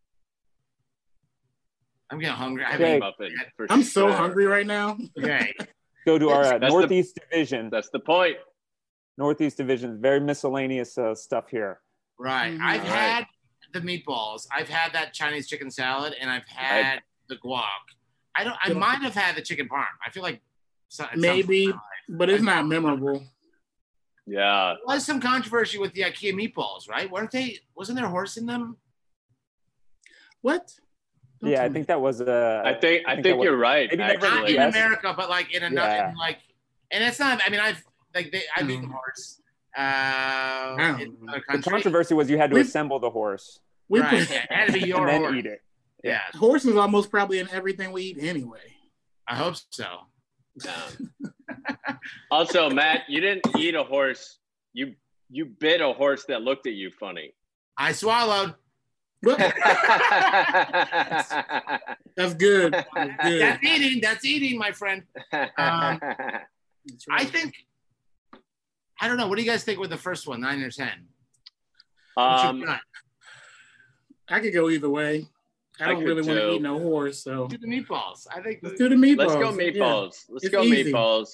I'm getting hungry. I Okay. mean, Muffin, for I'm so sure. hungry right now. okay. Go to our That's the- Northeast Division. That's the point. Northeast Division, very miscellaneous stuff here. Right. Mhm. I've All had the meatballs. I've had that Chinese chicken salad, and I've had the guac. I might have had the chicken parm. I feel like Maybe, but it's not memorable. Yeah. There was some controversy with the IKEA meatballs, right? Wasn't there horse in them? What? Don't Yeah, I tell me. think that was I think that was- you're right. maybe never- Not Actually, in Yes. America, but like in another, Yeah. like, and it's not. I mean, I've Mm. eaten horse. In Mm. other the countries. controversy was you had to We've- assemble the horse We Right. put It had to be your and then horse. eat it. Yeah, horse is almost probably in everything we eat anyway. I hope so. also, Matt, you didn't eat a horse. You bit a horse that looked at you funny. I swallowed. That's good. That's good. That's eating. That's eating, my friend. That's I right. think. I don't know. What do you guys think with the first one, 9 or 10? What's your gut? I could go either way. I I don't could really want to too. eat no horse, so Do the meatballs. I think let's do the meatballs. Let's go Yeah. meatballs. Let's It's go easy. meatballs.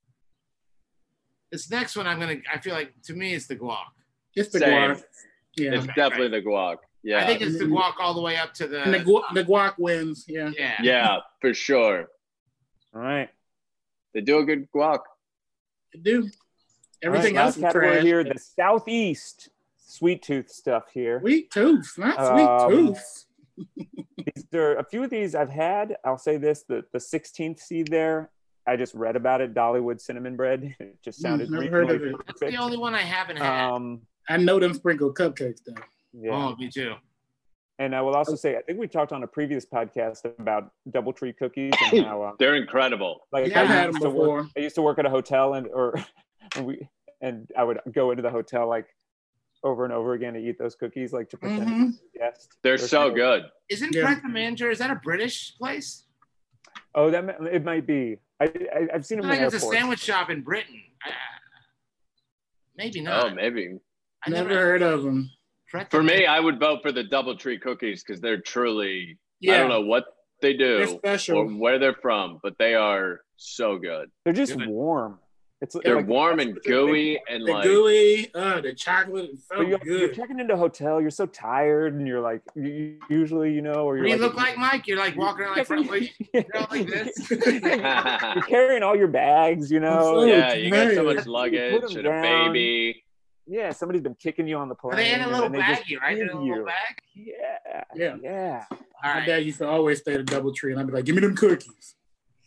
this next one. I feel like to me it's the guac. It's the Same. guac. Yeah. It's definitely the guac. Yeah. I think it's the guac all the way up to the. And the guac wins. Yeah. Yeah. Yeah, for sure. All right. They do a good guac. They do. Everything All right, else last is category trash. here, the Southeast sweet tooth stuff here. Sweet tooth, not sweet tooth. A few of these I've had. I'll say this: the 16th seed there. I just read about it. Dollywood cinnamon bread. It just sounded never heard of reasonably it. That's the perfect. only one I haven't had. I know them sprinkled cupcakes though. Yeah. Oh, me too. And I will also say, I think we talked on a previous podcast about DoubleTree cookies and how They're incredible. like Yeah, I've I had used them to work- before. I used to work at a hotel and I would go into the hotel like over and over again to eat those cookies, like to pretend to Mhm. be a guest. They're so good. Isn't Yeah. Pret the Manager? Is that a British place? Oh, it might be. I've seen I them think in it's a airports. sandwich shop in Britain. Maybe not. Oh, maybe. I Never heard of them. Pret the For me, Manager. I would vote for the DoubleTree cookies because they're truly, I Yeah, don't know what they they're do special. or where they're from, but they are so good. They're just Good. warm. It's They're like, warm and gooey and The like, gooey, the chocolate is so but you're good. checking into a hotel. You're so tired, and you're like, usually, or What you're do you like, look like, Mike? You're like walking around like front you're all like this. You're carrying all your bags, so yeah, you got so tired. much luggage Put 'em and a down. baby. Yeah, somebody's been kicking you on the plane. Are they in a and little then they just baggie, right? They're in a give little you- bag. Yeah, Yeah. yeah. All My right. dad used to always stay at a DoubleTree, and I'd be like, "Give me them cookies."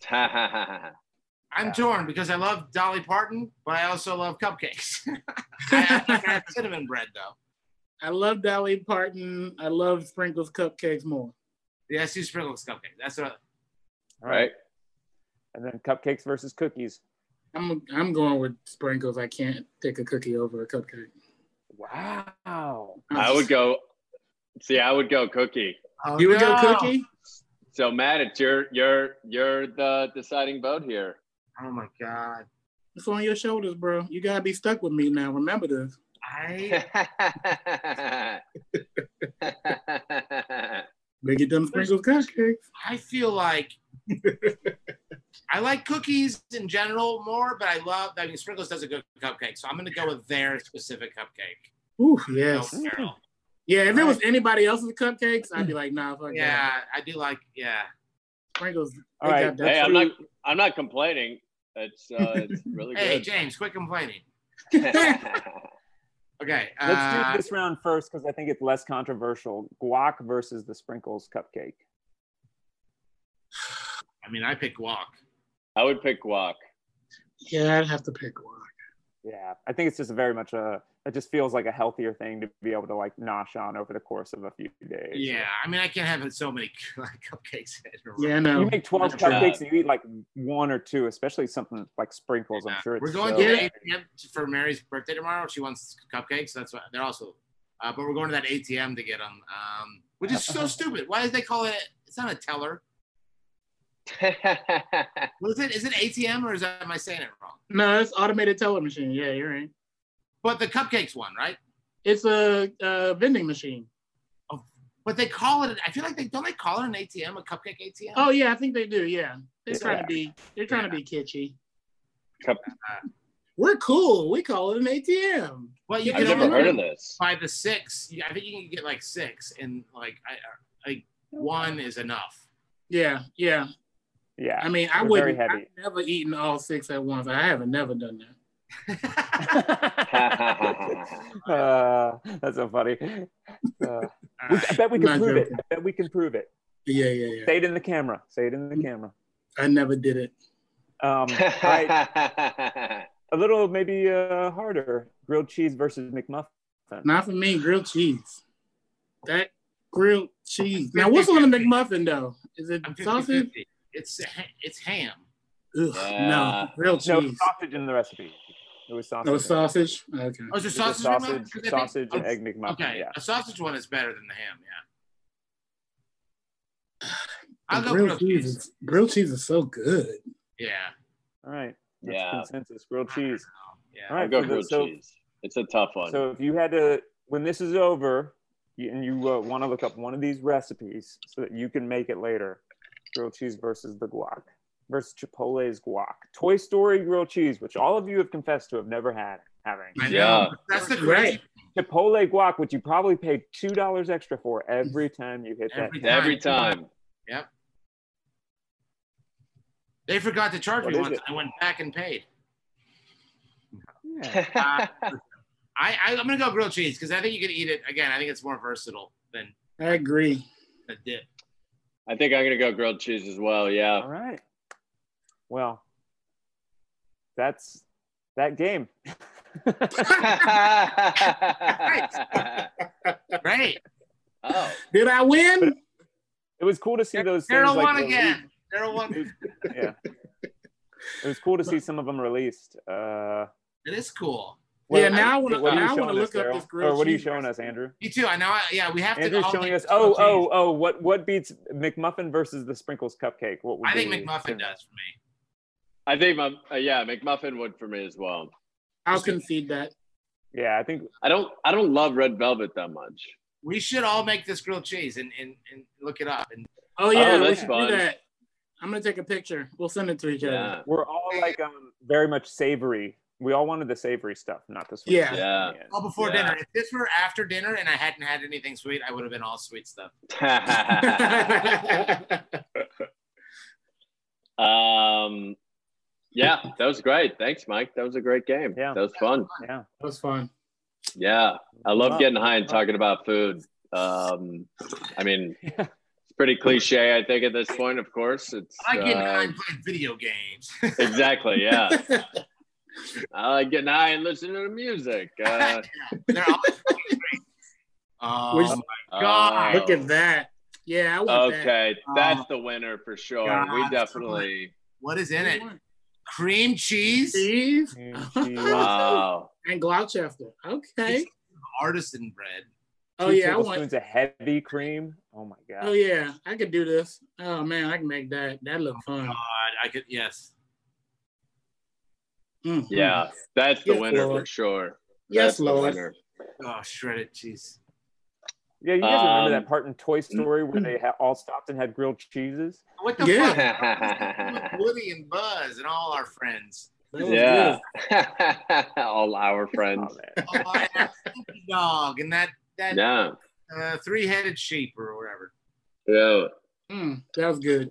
I'm torn because I love Dolly Parton, but I also love cupcakes. I like her cinnamon bread though. I love Dolly Parton. I love Sprinkles cupcakes more. Yeah, Sue Sprinkles cupcake. That's what. All right? And then cupcakes versus cookies. I'm going with Sprinkles. I can't take a cookie over a cupcake. Wow. I would go cookie. Oh, You would no. go cookie? So Matt, it's you're the deciding vote here. Oh my god. It's on your shoulders, bro. You gotta be stuck with me now. Remember this. Make it them Sprinkles cupcakes. I feel like I like cookies in general more, but I mean Sprinkles does a good cupcake, so I'm gonna go with their specific cupcake. Ooh, yes. No, Carol. Yeah, if it was anybody else's cupcakes, I'd be like, nah, fuck Yeah, that. I do like Sprinkles. All they right. got that Hey, fruit. I'm not complaining. It's really Hey, good. James, quit complaining. Okay. Let's do this round first because I think it's less controversial. Guac versus the Sprinkles cupcake. I mean, I pick guac. I would pick guac. Yeah, I'd have to pick one. Yeah, I think it's just very much it just feels like a healthier thing to be able to like nosh on over the course of a few days. Yeah, I mean, I can't have so many cupcakes. in a row. Yeah, no. You make 12 That's right. cupcakes and you eat like one or two, especially something like Sprinkles. I'm sure it's We're going so- to the ATM for Mary's birthday tomorrow. She wants cupcakes. That's why they're also, but we're going to that ATM to get them, which is so stupid. Why did they call it? It's not a teller. Was it? Is it ATM or am I saying it wrong? No, it's automated teller machine. Yeah, you're right. But the cupcakes one, right? It's a vending machine. Oh, but they call it. I feel like they call it an ATM, a cupcake ATM. Oh yeah, I think they do. Yeah, they're trying to be kitschy. We're cool. We call it an ATM. Well, you I've can never heard of this. By the 6. I think you can get like 6, and like one is enough. Yeah. I mean, I've never eaten all 6 at once. I haven't never done that. That's so funny. I bet we can prove it. I bet we can prove it. Yeah. Say it in the camera. I never did it. Right. A little maybe harder. Grilled cheese versus McMuffin. Not for me. Grilled cheese. That grilled cheese. Now, what's on the McMuffin though? Is it sausage? It's ham. Ugh, no, grilled cheese. No sausage in the recipe. It was sausage. No sausage. Okay. Oh, is there sausage? Sausage and egg McMuffin. Okay, yeah. A sausage one is better than the ham. Yeah. I'll go grilled cheese. Grilled cheese is so good. Yeah. All right. That's Yeah. consensus. Grilled cheese. Yeah. All right. I'll go grilled cheese. It's a tough one. So if you had to, when this is over, and you want to look up one of these recipes so that you can make it later, grilled cheese versus the guac, versus Chipotle's guac. Toy Story grilled cheese, which all of you have confessed to have never having. I know. Yeah. That's the great. Chipotle guac, which you probably paid $2 extra for every time you hit that. Every time. Yep. They forgot to charge me once. I went back and paid. Yeah. I'm gonna go grilled cheese because I think you can eat it again. I think it's more versatile than I agree. a dip. I think I'm gonna go grilled cheese as well. Yeah. All right. Well, that's that game. Great. Oh. Did I win? It was cool to see those things. Daryl like won again. Daryl won. Yeah. It was cool to see some of them released. It is cool. Well, yeah, now I want to what are you look us, up this grilled Or what are you cheese showing us, Andrew? Me too. I know. Yeah, we have Andrew's to. showing us. What beats McMuffin versus the sprinkles cupcake? What would I think be McMuffin does for me. I think McMuffin would for me as well. I'll concede that. Yeah, I think I don't love red velvet that much. We should all make this grilled cheese and look it up. And Oh yeah, we that's should fun. do that. I'm gonna take a picture. We'll send it to each other. Yeah. we're all like very much savory. We all wanted the savory stuff, not the sweet. Yeah. stuff. Yeah. all before Yeah. dinner. If this were after dinner and I hadn't had anything sweet, I would have been all sweet stuff. Yeah, that was great. Thanks, Mike. That was a great game. Yeah. That was fun. Yeah. That was fun. Yeah. I love getting high and talking about food. I mean, it's pretty cliche, I think, at this point, of course. It's I like getting high and playing video games. exactly, yeah. I like getting high and listening to music. They're always great. Oh my God. Look at that. Yeah, I want that. Okay, that's the winner for sure. God. We definitely. What is in it? Cream cheese? Cheese Wow. and Gloucester. Okay. It's artisan bread. Oh yeah, I want. tablespoons of heavy cream. Oh my god. Oh yeah, I could do this. Oh man, I can make that. That look fun. God, I could. Yes. Mhm. Yeah, that's the Yes, winner Lord. for sure. Yes, That's the Lord. winner. Oh, shredded cheese. Yeah, you guys remember Um, that part in Toy Story where they all stopped and had grilled cheeses? What the Yeah. fuck? Woody and Buzz and all our friends. That was Yeah. All our Oh, friends. man. Oh, and that Snoopy dog and that Yeah. three-headed sheep or whatever. Yeah. good. That was good.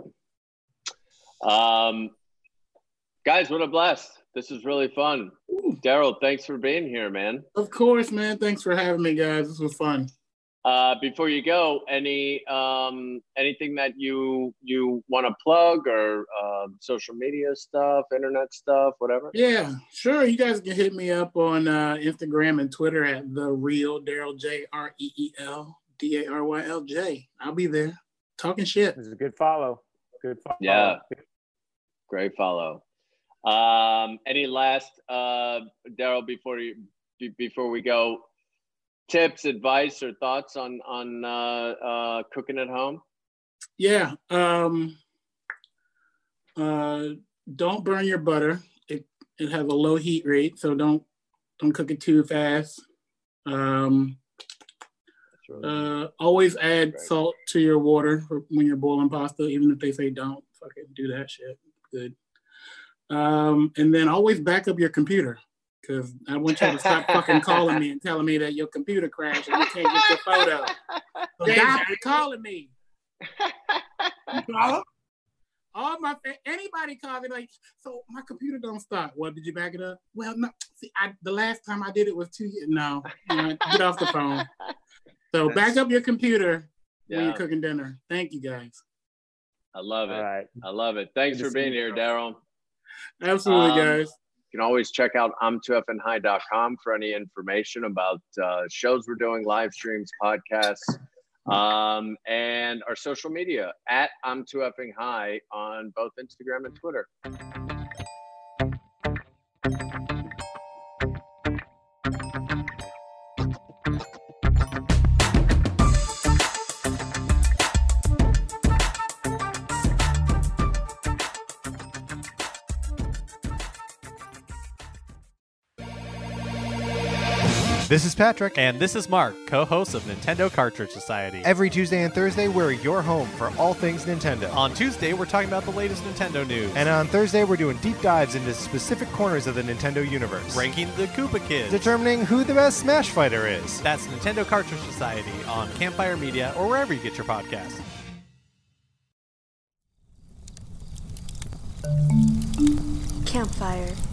Guys, what a blast. This is really fun. Daryl, thanks for being here, man. Of course, man. Thanks for having me, guys. This was fun. Before you go, anything that you want to plug or social media stuff, internet stuff, whatever? Yeah, sure. You guys can hit me up on Instagram and Twitter at the real Daryl J REELDARYLJ. I'll be there talking shit. This is a good follow. Good follow. Yeah. Great follow. Any last Daryl before we go, tips, advice, or thoughts on cooking at home? Yeah. Don't burn your butter. It has a low heat rate, so don't cook it too fast. Always add salt to your water when you're boiling pasta, even if they say don't. Fucking do that shit. Good. And then always back up your computer, because I want you to stop fucking calling me and telling me that your computer crashed and you can't get your photo. So stop calling me. Anybody call me like, so my computer don't start. Well, did you back it up? Well, no. See, the last time I did it was 2 years. No, get off the phone. So back up your computer when you're cooking dinner. Thank you, guys. I love it. All right. I love it. Thanks for being here, Daryl. Absolutely, guys. You can always check out I'm2FNHigh.com for any information about shows we're doing, live streams, podcasts, and our social media at I'm2FNHigh on both Instagram and Twitter. This is Patrick. And this is Mark, co-host of Nintendo Cartridge Society. Every Tuesday and Thursday, we're your home for all things Nintendo. On Tuesday, we're talking about the latest Nintendo news. And on Thursday, we're doing deep dives into specific corners of the Nintendo universe. Ranking the Koopa Kids. Determining who the best Smash fighter is. That's Nintendo Cartridge Society on Campfire Media or wherever you get your podcasts. Campfire.